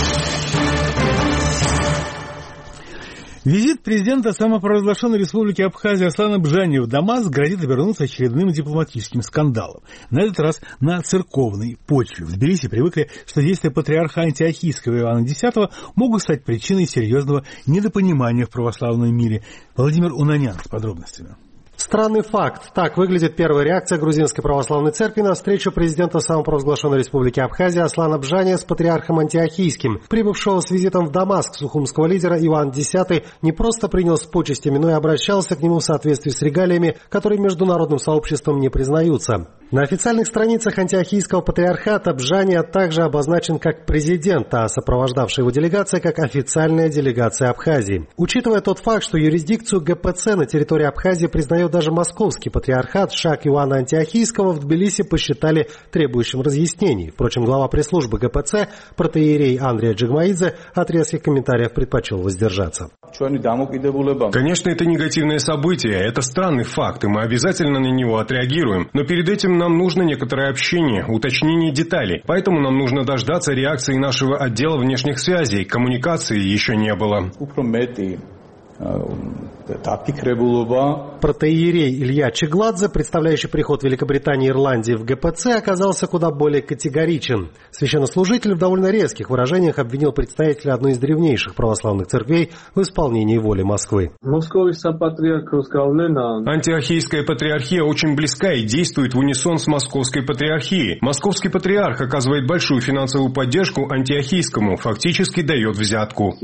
Визит президента самопровозглашенной республики Абхазия Аслана Бжани в Дамаск грозит обернуться очередным дипломатическим скандалом. На этот раз на церковной почве. В Тбилиси привыкли, что действия патриарха Антиохийского Иоанна X могут стать причиной серьезного недопонимания в православном мире. Владимир Унанян с подробностями. Странный факт. Так выглядит первая реакция Грузинской православной церкви на встречу президента самопровозглашенной республики Абхазия Аслана Бжани с патриархом Антиохийским. Прибывшего с визитом в Дамаск сухумского лидера Иоанн X не просто принял с почестями, но и обращался к нему в соответствии с регалиями, которые международным сообществом не признаются. На официальных страницах Антиохийского патриархата Бжани также обозначен как президент, а сопровождавшая его делегация как официальная делегация Абхазии. Учитывая тот факт, что юрисдикцию ГПЦ на территории Абхазии признает даже московский патриархат, шаг Иоанна Антиохийского в Тбилиси посчитали требующим разъяснений. Впрочем, глава пресс-службы ГПЦ, протоиерей Андрей Джигмаидзе, от резких комментариев предпочел воздержаться. Конечно, это негативное событие, это странный факт, и мы обязательно на него отреагируем. Но перед этим нам нужно некоторое общение, уточнение деталей. Поэтому нам нужно дождаться реакции нашего отдела внешних связей. Коммуникации еще не было. Протоиерей Илья Чегладзе, представляющий приход Великобритании и Ирландии в ГПЦ, оказался куда более категоричен. Священнослужитель в довольно резких выражениях обвинил представителя одной из древнейших православных церквей в исполнении воли Москвы. Антиохийская патриархия очень близка и действует в унисон с Московской патриархией. Московский патриарх оказывает большую финансовую поддержку Антиохийскому, фактически дает взятку.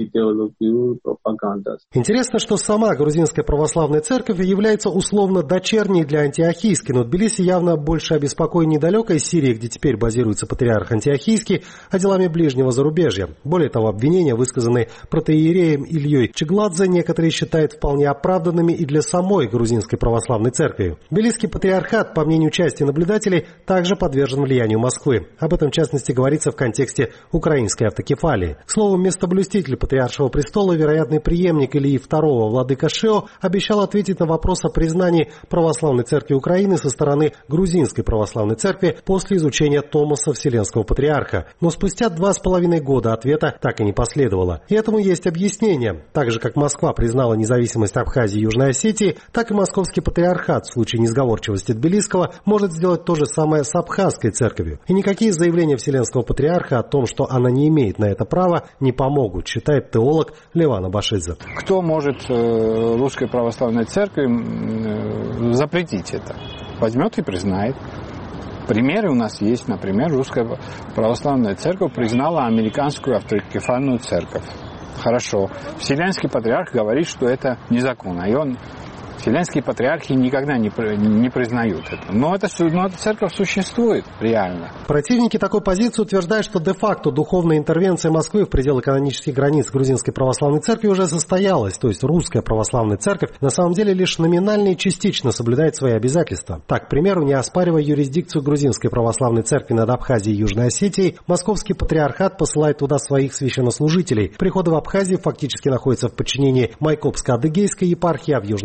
Интересно, что сама грузинская православная церковь является условно дочерней для Антиохийской, но Тбилиси явно больше обеспокоен недалекой Сирии, где теперь базируется патриарх Антиохийский, а делами ближнего зарубежья. Более того, обвинения, высказанные протоиереем Ильей Чегладзе, некоторые считают вполне оправданными и для самой грузинской православной церкви. Тбилисский патриархат, по мнению части наблюдателей, также подвержен влиянию Москвы. Об этом, в частности, говорится в контексте украинской автокефалии. К слову, местоблюститель патриаршего престола, вероятный преемник Ильи II, владыка Шио, обещал ответить на вопрос о признании православной церкви Украины со стороны грузинской православной церкви после изучения Томаса Вселенского патриарха. Но спустя 2,5 года ответа так и не последовало. И этому есть объяснение. Так же, как Москва признала независимость Абхазии и Южной Осетии, так и московский патриархат в случае несговорчивости Тбилисского может сделать то же самое с абхазской церковью. И никакие заявления Вселенского патриарха о том, что она не имеет на это права, не помогут, считает теолог Леван Абашидзе. Кто может русской православной церкви запретить это? Возьмет и признает. Примеры у нас есть. Например, русская православная церковь признала американскую автокефальную церковь. Хорошо. Вселенский патриарх говорит, что это незаконно. И вселенские патриархи никогда не признают это. Но эта церковь существует реально. Противники такой позиции утверждают, что де-факто духовная интервенция Москвы в пределы канонических границ грузинской православной церкви уже состоялась. То есть русская православная церковь на самом деле лишь номинально и частично соблюдает свои обязательства. Так, к примеру, не оспаривая юрисдикцию грузинской православной церкви над Абхазией и Южной Осетией, московский патриархат посылает туда своих священнослужителей. Приходы в Абхазии фактически находятся в подчинении Майкопско-Адыгейской епархии, а в Южной Осетии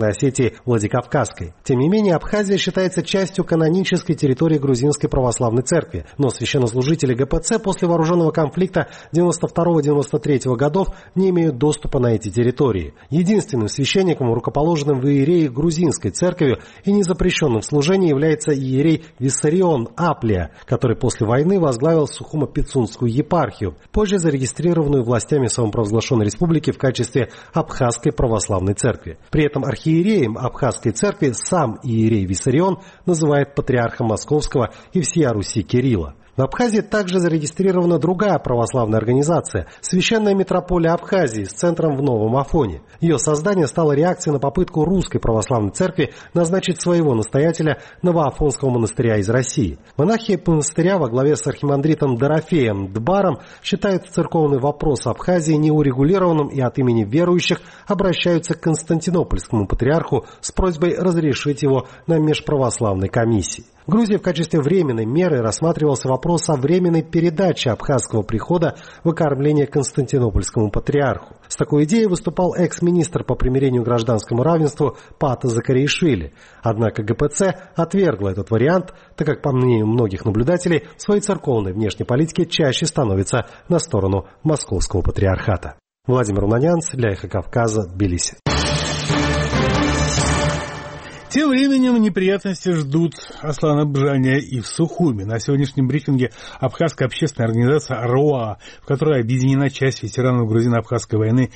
провинции Владикавказской. Тем не менее, Абхазия считается частью канонической территории Грузинской православной церкви, но священнослужители ГПЦ после вооруженного конфликта 92-93 годов не имеют доступа на эти территории. Единственным священником, рукоположенным в иерее Грузинской церкви и не запрещенным в служении, является иерей Виссарион Аплия, который после войны возглавил Сухумо-Пицунскую епархию, позже зарегистрированную властями самопровозглашенной республики в качестве Абхазской православной церкви. При этом архиереем Абхазской церкви сам иерей Виссарион называет патриарха Московского и всея Руси Кирилла. В Абхазии также зарегистрирована другая православная организация – Священная митрополия Абхазии с центром в Новом Афоне. Ее создание стало реакцией на попытку Русской православной церкви назначить своего настоятеля Новоафонского монастыря из России. Монахи монастыря во главе с архимандритом Дорофеем Дбаром считают церковный вопрос Абхазии неурегулированным и от имени верующих обращаются к Константинопольскому патриарху с просьбой разрешить его на межправославной комиссии. В Грузии в качестве временной меры рассматривался вопрос о временной передаче абхазского прихода в окормление Константинопольскому патриарху. С такой идеей выступал экс-министр по примирению и гражданскому равенству Пата Закариишвили. Однако ГПЦ отвергла этот вариант, так как, по мнению многих наблюдателей, в своей церковной внешней политике чаще становится на сторону Московского патриархата. Владимир Унанянц для «Эхо Кавказа», Тбилиси. Тем временем неприятности ждут Аслана Бжаня и в Сухуми. На сегодняшнем брифинге абхазская общественная организация РОА, в которой объединена часть ветеранов грузино-абхазской войны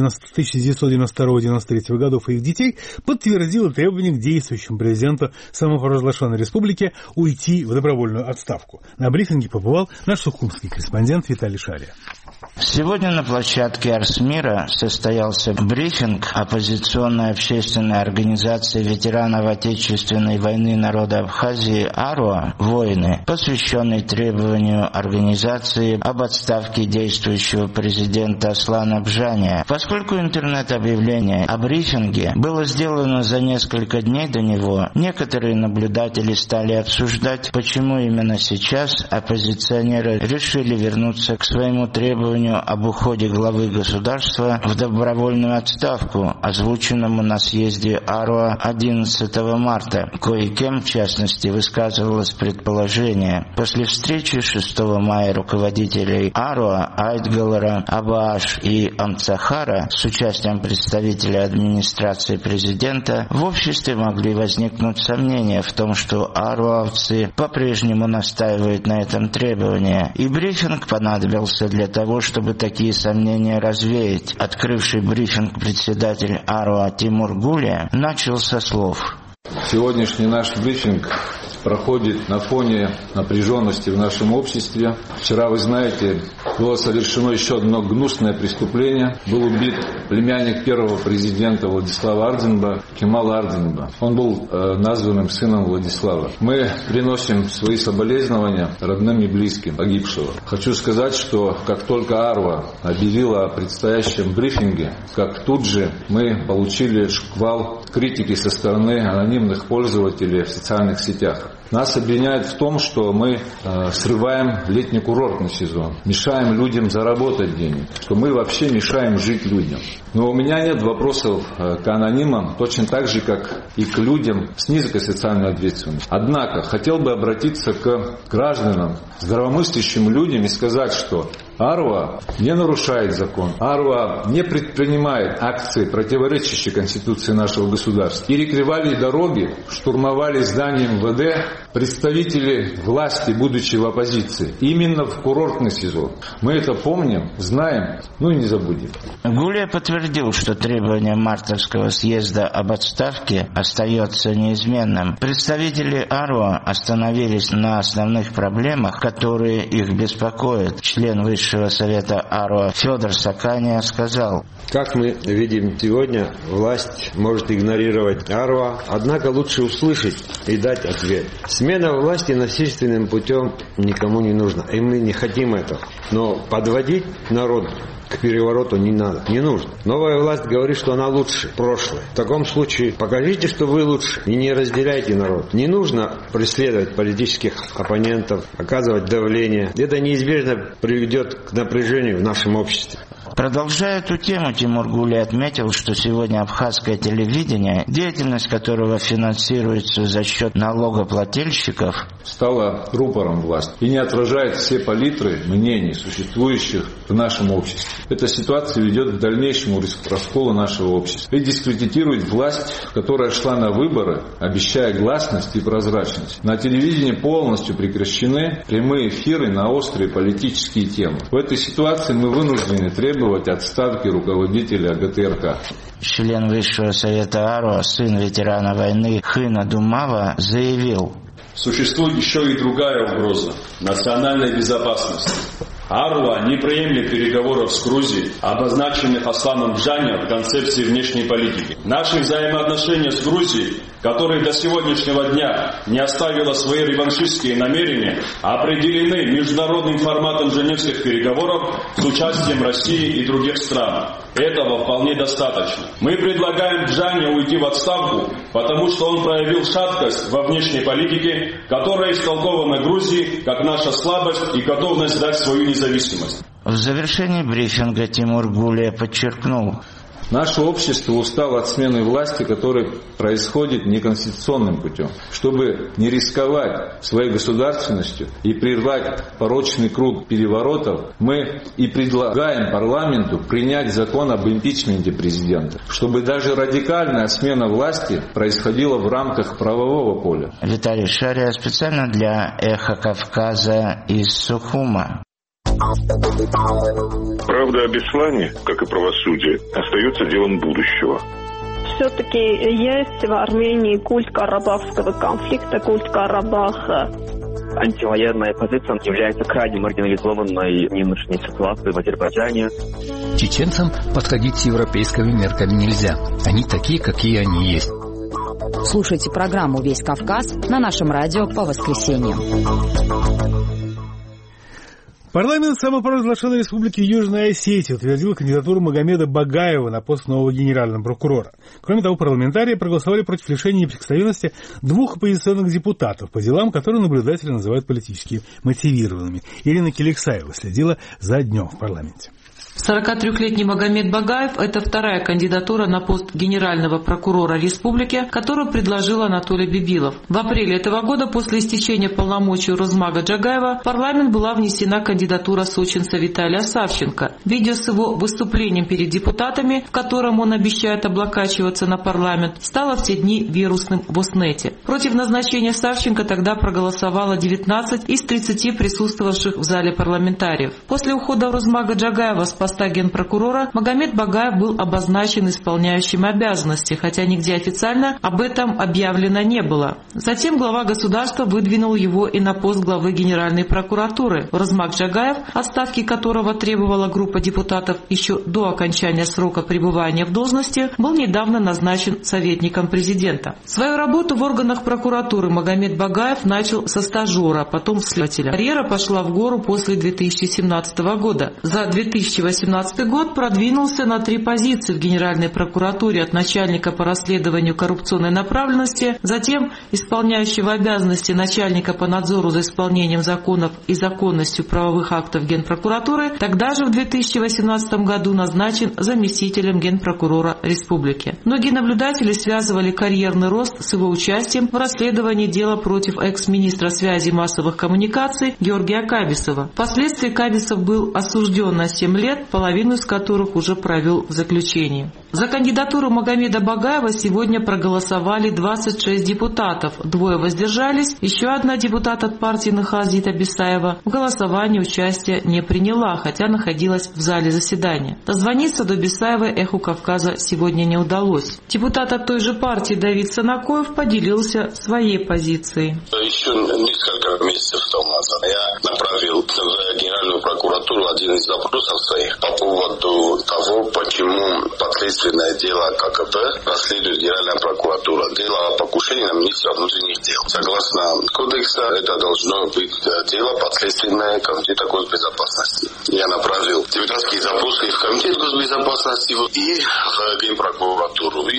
1992-1993 годов и их детей, подтвердила требование к действующему президенту самопровозглашенной республики уйти в добровольную отставку. На брифинге побывал наш сухумский корреспондент Виталий Шария. Сегодня на площадке Арсмира состоялся брифинг оппозиционной общественной организации ветеранов Отечественной войны народа Абхазии АРОА «Воины», посвященный требованию организации об отставке действующего президента Аслана Бжаня. Поскольку интернет-объявление о брифинге было сделано за несколько дней до него, некоторые наблюдатели стали обсуждать, почему именно сейчас оппозиционеры решили вернуться к своему требованию об уходе главы государства в добровольную отставку, озвученному на съезде АРОА 11 марта. Кое-кем, в частности, высказывалось предположение. После встречи 6 мая руководителей АРОА Айтгалара, Абааш и Амцахара с участием представителей администрации президента в обществе могли возникнуть сомнения в том, что АРОАвцы по-прежнему настаивают на этом требовании. И брифинг понадобился для того, чтобы такие сомнения развеять. Открывший брифинг председатель АРОА Тимур Гулия начал со слов. Сегодняшний наш брифинг проходит на фоне напряженности в нашем обществе. Вчера, вы знаете, было совершено еще одно гнусное преступление. Был убит племянник первого президента Владислава Арденба, Кемал Арденба. Он был названным сыном Владислава. Мы приносим свои соболезнования родным и близким погибшего. Хочу сказать, что как только АРОА объявила о предстоящем брифинге, как тут же мы получили шквал критики со стороны анонимных пользователей в социальных сетях. Нас обвиняют в том, что мы срываем летний курортный сезон, мешаем людям заработать денег, что мы вообще мешаем жить людям. Но у меня нет вопросов к анонимам, точно так же, как и к людям с низкой социальной ответственностью. Однако, хотел бы обратиться к гражданам, здравомыслящим людям и сказать, что АРОА не нарушает закон, АРОА не предпринимает акции, противоречащие Конституции нашего государства. Перекрывали дороги, штурмовали здания МВД представители власти, будучи в оппозиции, именно в курортный сезон. Мы это помним, знаем, и не забудем. Гулия подтвердил, что требование мартовского съезда об отставке остается неизменным. Представители АРОА остановились на основных проблемах, которые их беспокоят. Член Высшего совета АРОА Федор Сакания сказал: как мы видим сегодня, власть может игнорировать АРОА, однако лучше услышать и дать ответ. Смена власти насильственным путем никому не нужна, и мы не хотим этого. Но подводить народ к перевороту не надо, не нужно. Новая власть говорит, что она лучше прошлой. В таком случае покажите, что вы лучше, и не разделяйте народ. Не нужно преследовать политических оппонентов, оказывать давление. Это неизбежно приведет к напряжению в нашем обществе. Продолжая эту тему, Тимур Гулей отметил, что сегодня абхазское телевидение, деятельность которого финансируется за счет налогоплательщиков, стала рупором власти и не отражает все палитры мнений, существующих в нашем обществе. Эта ситуация ведет к дальнейшему расколу нашего общества и дискредитирует власть, которая шла на выборы, обещая гласность и прозрачность. На телевидении полностью прекращены прямые эфиры на острые политические темы. В этой ситуации мы вынуждены требовать отставки руководителя ГТРК. Член Высшего совета АРО, сын ветерана войны Хына Думава, заявил: существует еще и другая угроза – национальной безопасности. АРО не приемлет переговоров с Грузией, обозначенных Асланом Джаня в концепции внешней политики. Наши взаимоотношения с Грузией, которая до сегодняшнего дня не оставила свои реваншистские намерения, определены международным форматом женевских переговоров с участием России и других стран. Этого вполне достаточно. Мы предлагаем Джане уйти в отставку, потому что он проявил шаткость во внешней политике, которая истолкована Грузией как наша слабость и готовность дать свою независимость. В завершении брифинга Тимур Гулей подчеркнул: наше общество устало от смены власти, которая происходит неконституционным путем. Чтобы не рисковать своей государственностью и прервать порочный круг переворотов, мы и предлагаем парламенту принять закон об импичменте президента, чтобы даже радикальная смена власти происходила в рамках правового поля. Виталий Шария специально для «Эхо Кавказа» из Сухума. Правда о Беслане, как и правосудие, остается делом будущего. Все-таки есть в Армении культ карабахского конфликта, культ Карабаха. Антивоенная позиция является крайне маргинализованной в нынешней ситуации в Азербайджане. Чеченцам подходить с европейскими мерками нельзя. Они такие, какие они есть. Слушайте программу «Весь Кавказ» на нашем радио по воскресеньям. Парламент самопровозглашенной республики Южная Осетия утвердил кандидатуру Магомеда Багаева на пост нового генерального прокурора. Кроме того, парламентарии проголосовали против лишения неприкосновенности 2 оппозиционных депутатов по делам, которые наблюдатели называют политически мотивированными. Ирина Келексаева следила за днем в парламенте. 43-летний Магомед Багаев – это вторая кандидатура на пост генерального прокурора республики, которую предложил Анатолий Бибилов. В апреле этого года, после истечения полномочий Розмага Джагаева, в парламент была внесена кандидатура сочинца Виталия Савченко. Видео с его выступлением перед депутатами, в котором он обещает облокачиваться на парламент, стало в те дни вирусным в Оснете. Против назначения Савченко тогда проголосовало 19 из 30 присутствовавших в зале парламентариев. После ухода Розмага Джагаева с поста генпрокурора Магомед Багаев был обозначен исполняющим обязанности, хотя нигде официально об этом объявлено не было. Затем глава государства выдвинул его и на пост главы Генеральной прокуратуры. Розмаг Джагаев, отставки которого требовала группа депутатов еще до окончания срока пребывания в должности, был недавно назначен советником президента. Свою работу в органах прокуратуры Магомед Багаев начал со стажера, потом следователя. Карьера пошла в гору после 2017 года. За 2018 год продвинулся на 3 позиции в Генеральной прокуратуре: от начальника по расследованию коррупционной направленности, затем исполняющего обязанности начальника по надзору за исполнением законов и законностью правовых актов Генпрокуратуры, тогда же в 2018 году назначен заместителем Генпрокурора республики. Многие наблюдатели связывали карьерный рост с его участием в расследовании дела против экс-министра связи и массовых коммуникаций Георгия Кабисова. Впоследствии Кабисов был осужден на 7 лет, половину из которых уже провел в заключении. За кандидатуру Магомеда Багаева сегодня проголосовали 26 депутатов, 2 воздержались, еще 1 депутат от партии Нахазита Бисаева в голосовании участия не приняла, хотя находилась в зале заседания. Дозвониться до Бисаевой «Эху Кавказа» сегодня не удалось. Депутат от той же партии Давид Санакоев поделился своей позицией. Еще несколько месяцев назад я направил в Генеральную прокуратуру один из запросов своих по поводу того, почему последственное дело ККП расследует Генеральная прокуратура. Дело о покушении на министра внутренних дел. Согласно кодексу, это должно быть дело подследственное Комитета госбезопасности. Я направил депутатские запросы в Комитет госбезопасности и в Генпрокуратуру. Я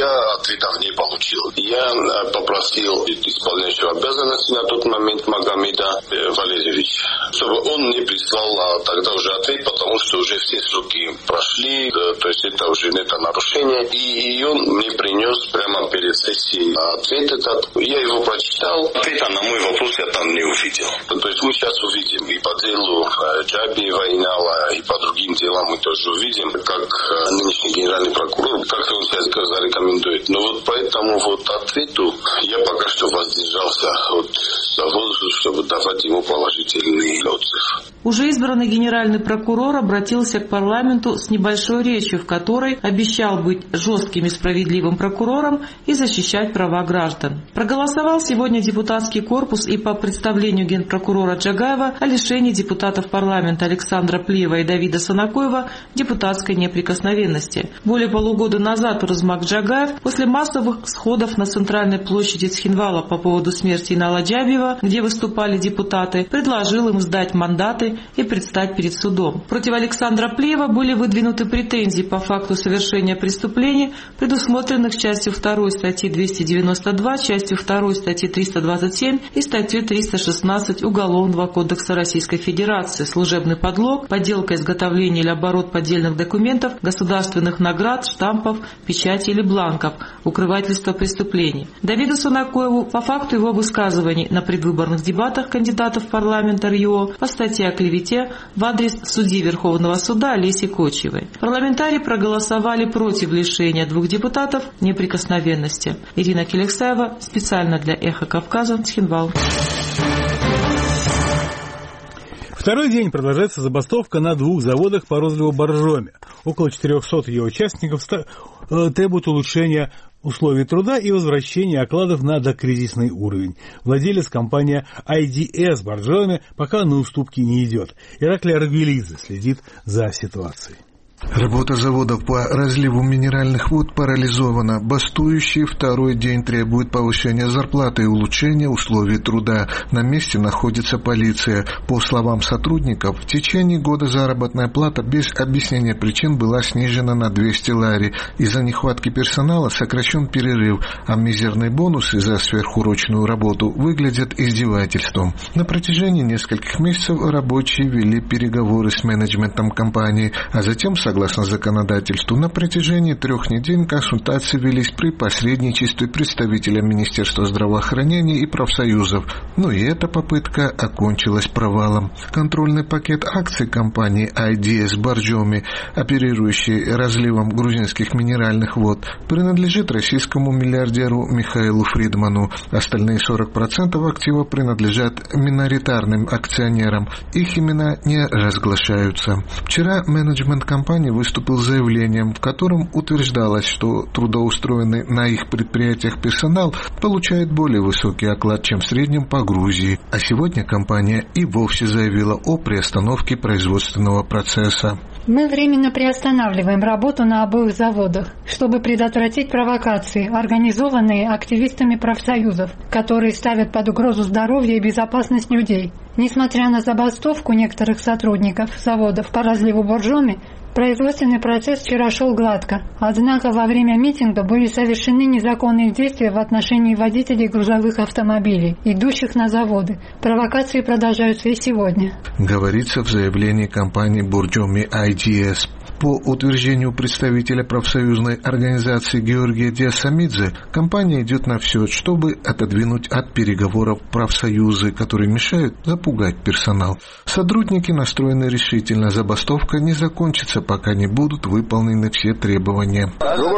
ответов не получил. Я попросил исполняющего обязанности на тот момент Магомеда Валерьевича, чтобы он не прислал тогда уже ответ, потому что уже все сроки прошли, то есть это уже нет нарушения. И он мне принес прямо перед сессией ответ этот. Я его прочитал. Ответа на мой вопрос я там не увидел. То есть мы сейчас увидим и по делу Джабиева и Нала, и по другим делам мы тоже увидим, как нынешний генеральный прокурор, как он себя зарекомендует. Но вот по этому вот ответу я пока что воздержался от того, чтобы давать ему положительный отзыв. Уже избранный генеральный прокурор обратился к парламенту с небольшой речью, в которой обещал быть жестким и справедливым прокурором и защищать права граждан. Проголосовал сегодня депутатский корпус и по представлению генпрокурора Джагаева о лишении депутатов парламента Александра Плиева и Давида Санакоева депутатской неприкосновенности. Более полугода назад Урзмак Джагаев после массовых сходов на центральной площади Цхинвала по поводу смерти Инала Джабиева, где выступали депутаты, предложил им сдать мандаты и предстать перед судом. Против Александра Плиева были выдвинуты претензии по факту совершения преступлений, предусмотренных частью 2 статьи 292, частью 2 статьи 327 и статьей 316 Уголовного кодекса Российской Федерации, служебный подлог, подделка, изготовление или оборот поддельных документов, государственных наград, штампов, печати или бланков, укрывательство преступлений. Давиду Санакоеву по факту его высказываний на предвыборных дебатах кандидатов в парламент РИО по статье о клевете в адрес судьи Верховного суда Олеси Кочевой. Парламентарии проголосовали против лишения 2 депутатов неприкосновенности. Ирина Келексаева, специально для «Эхо Кавказа», Цхинвал. Второй день продолжается забастовка на 2 заводах по розливу боржоми. Около 400 ее участников требуют улучшения условий труда и возвращения окладов на докризисный уровень. Владелец компании IDS боржоми пока на уступки не идет. Ираклий Аргвелидзе следит за ситуацией. Работа заводов по разливу минеральных вод парализована. Бастующие второй день требуют повышения зарплаты и улучшения условий труда. На месте находится полиция. По словам сотрудников, в течение года заработная плата без объяснения причин была снижена на 200 лари. Из-за нехватки персонала сокращен перерыв, а мизерные бонусы за сверхурочную работу выглядят издевательством. На протяжении нескольких месяцев рабочие вели переговоры с менеджментом компании, а затем, согласно законодательству, на протяжении 3 недель консультации велись при посредничестве представителя Министерства здравоохранения и профсоюзов. Но и эта попытка окончилась провалом. Контрольный пакет акций компании IDS Боржоми, оперирующей разливом грузинских минеральных вод, принадлежит российскому миллиардеру Михаилу Фридману. Остальные 40% актива принадлежат миноритарным акционерам. Их имена не разглашаются. Вчера менеджмент компании выступил с заявлением, в котором утверждалось, что трудоустроенный на их предприятиях персонал получает более высокий оклад, чем в среднем по Грузии. А сегодня компания и вовсе заявила о приостановке производственного процесса. Мы временно приостанавливаем работу на обоих заводах, чтобы предотвратить провокации, организованные активистами профсоюзов, которые ставят под угрозу здоровье и безопасность людей. Несмотря на забастовку некоторых сотрудников заводов по разливу боржоми, производственный процесс вчера шел гладко. Однако во время митинга были совершены незаконные действия в отношении водителей грузовых автомобилей, идущих на заводы. Провокации продолжаются и сегодня. Говорится в заявлении компании Боржоми IDS. По утверждению представителя профсоюзной организации Георгия Диасамидзе, компания идет на все, чтобы отодвинуть от переговоров профсоюзы, которые мешают запугать персонал. Сотрудники настроены решительно. Забастовка не закончится, пока не будут выполнены все требования.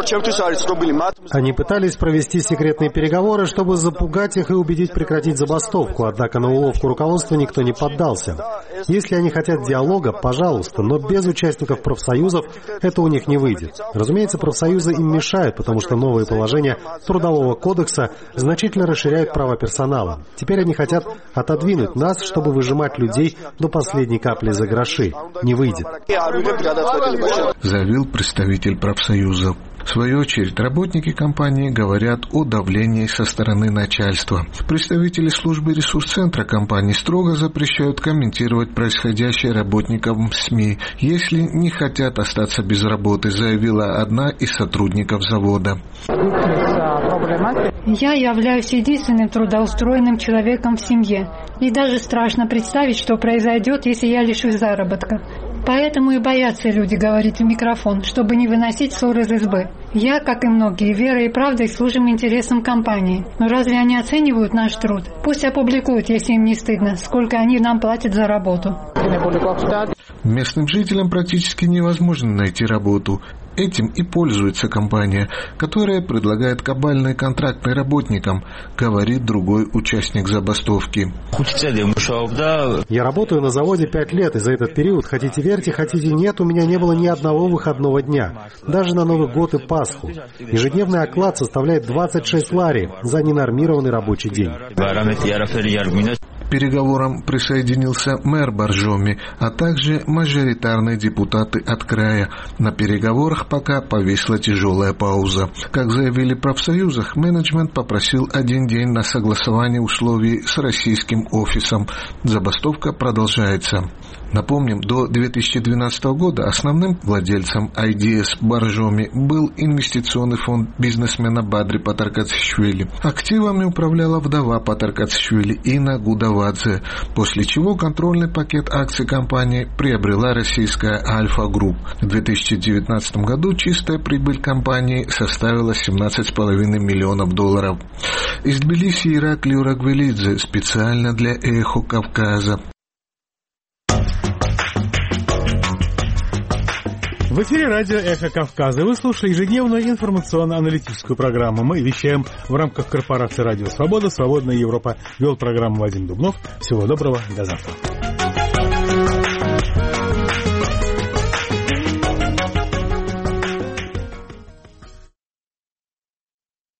Они пытались провести секретные переговоры, чтобы запугать их и убедить прекратить забастовку, однако на уловку руководства никто не поддался. Если они хотят диалога, пожалуйста, но без участников профсоюзов это у них не выйдет. Разумеется, профсоюзы им мешают, потому что новые положения Трудового кодекса значительно расширяют права персонала. Теперь они хотят отодвинуть нас, чтобы выжимать людей до последней капли за гроши. Не выйдет. Заявил представитель профсоюзов. В свою очередь, работники компании говорят о давлении со стороны начальства. Представители службы ресурс-центра компании строго запрещают комментировать происходящее работникам СМИ, если не хотят остаться без работы, заявила одна из сотрудников завода. Я являюсь единственным трудоустроенным человеком в семье. И даже страшно представить, что произойдет, если я лишусь заработка. Поэтому и боятся люди говорить в микрофон, чтобы не выносить ссор из избы. Я, как и многие, верой и правдой служим интересам компании. Но разве они оценивают наш труд? Пусть опубликуют, если им не стыдно, сколько они нам платят за работу. Местным жителям практически невозможно найти работу. Этим и пользуется компания, которая предлагает кабальные контракты работникам, говорит другой участник забастовки. Я работаю на заводе 5 лет, и за этот период, хотите верьте, хотите нет, у меня не было ни одного выходного дня. Даже на Новый год и Пасху. Ежедневный оклад составляет 26 лари за ненормированный рабочий день. К переговорам присоединился мэр Боржоми, а также мажоритарные депутаты от края. На переговорах пока повисла тяжелая пауза. Как заявили в профсоюзах, менеджмент попросил 1 день на согласование условий с российским офисом. Забастовка продолжается. Напомним, до 2012 года основным владельцем IDS Боржоми был инвестиционный фонд бизнесмена Бадри Патаркацишвили. Активами управляла вдова Патаркацишвили Инна Гудавадзе, после чего контрольный пакет акций компании приобрела российская Альфа Групп. В 2019 году чистая прибыль компании составила $17,5 миллионов. Из Тбилиси Ираклий Урагвелидзе специально для Эхо Кавказа. В эфире радио «Эхо Кавказа». Вы слушаете ежедневную информационно-аналитическую программу. Мы вещаем в рамках корпорации «Радио Свобода». «Свободная Европа». Вел программу Вадим Дубнов. Всего доброго. До завтра.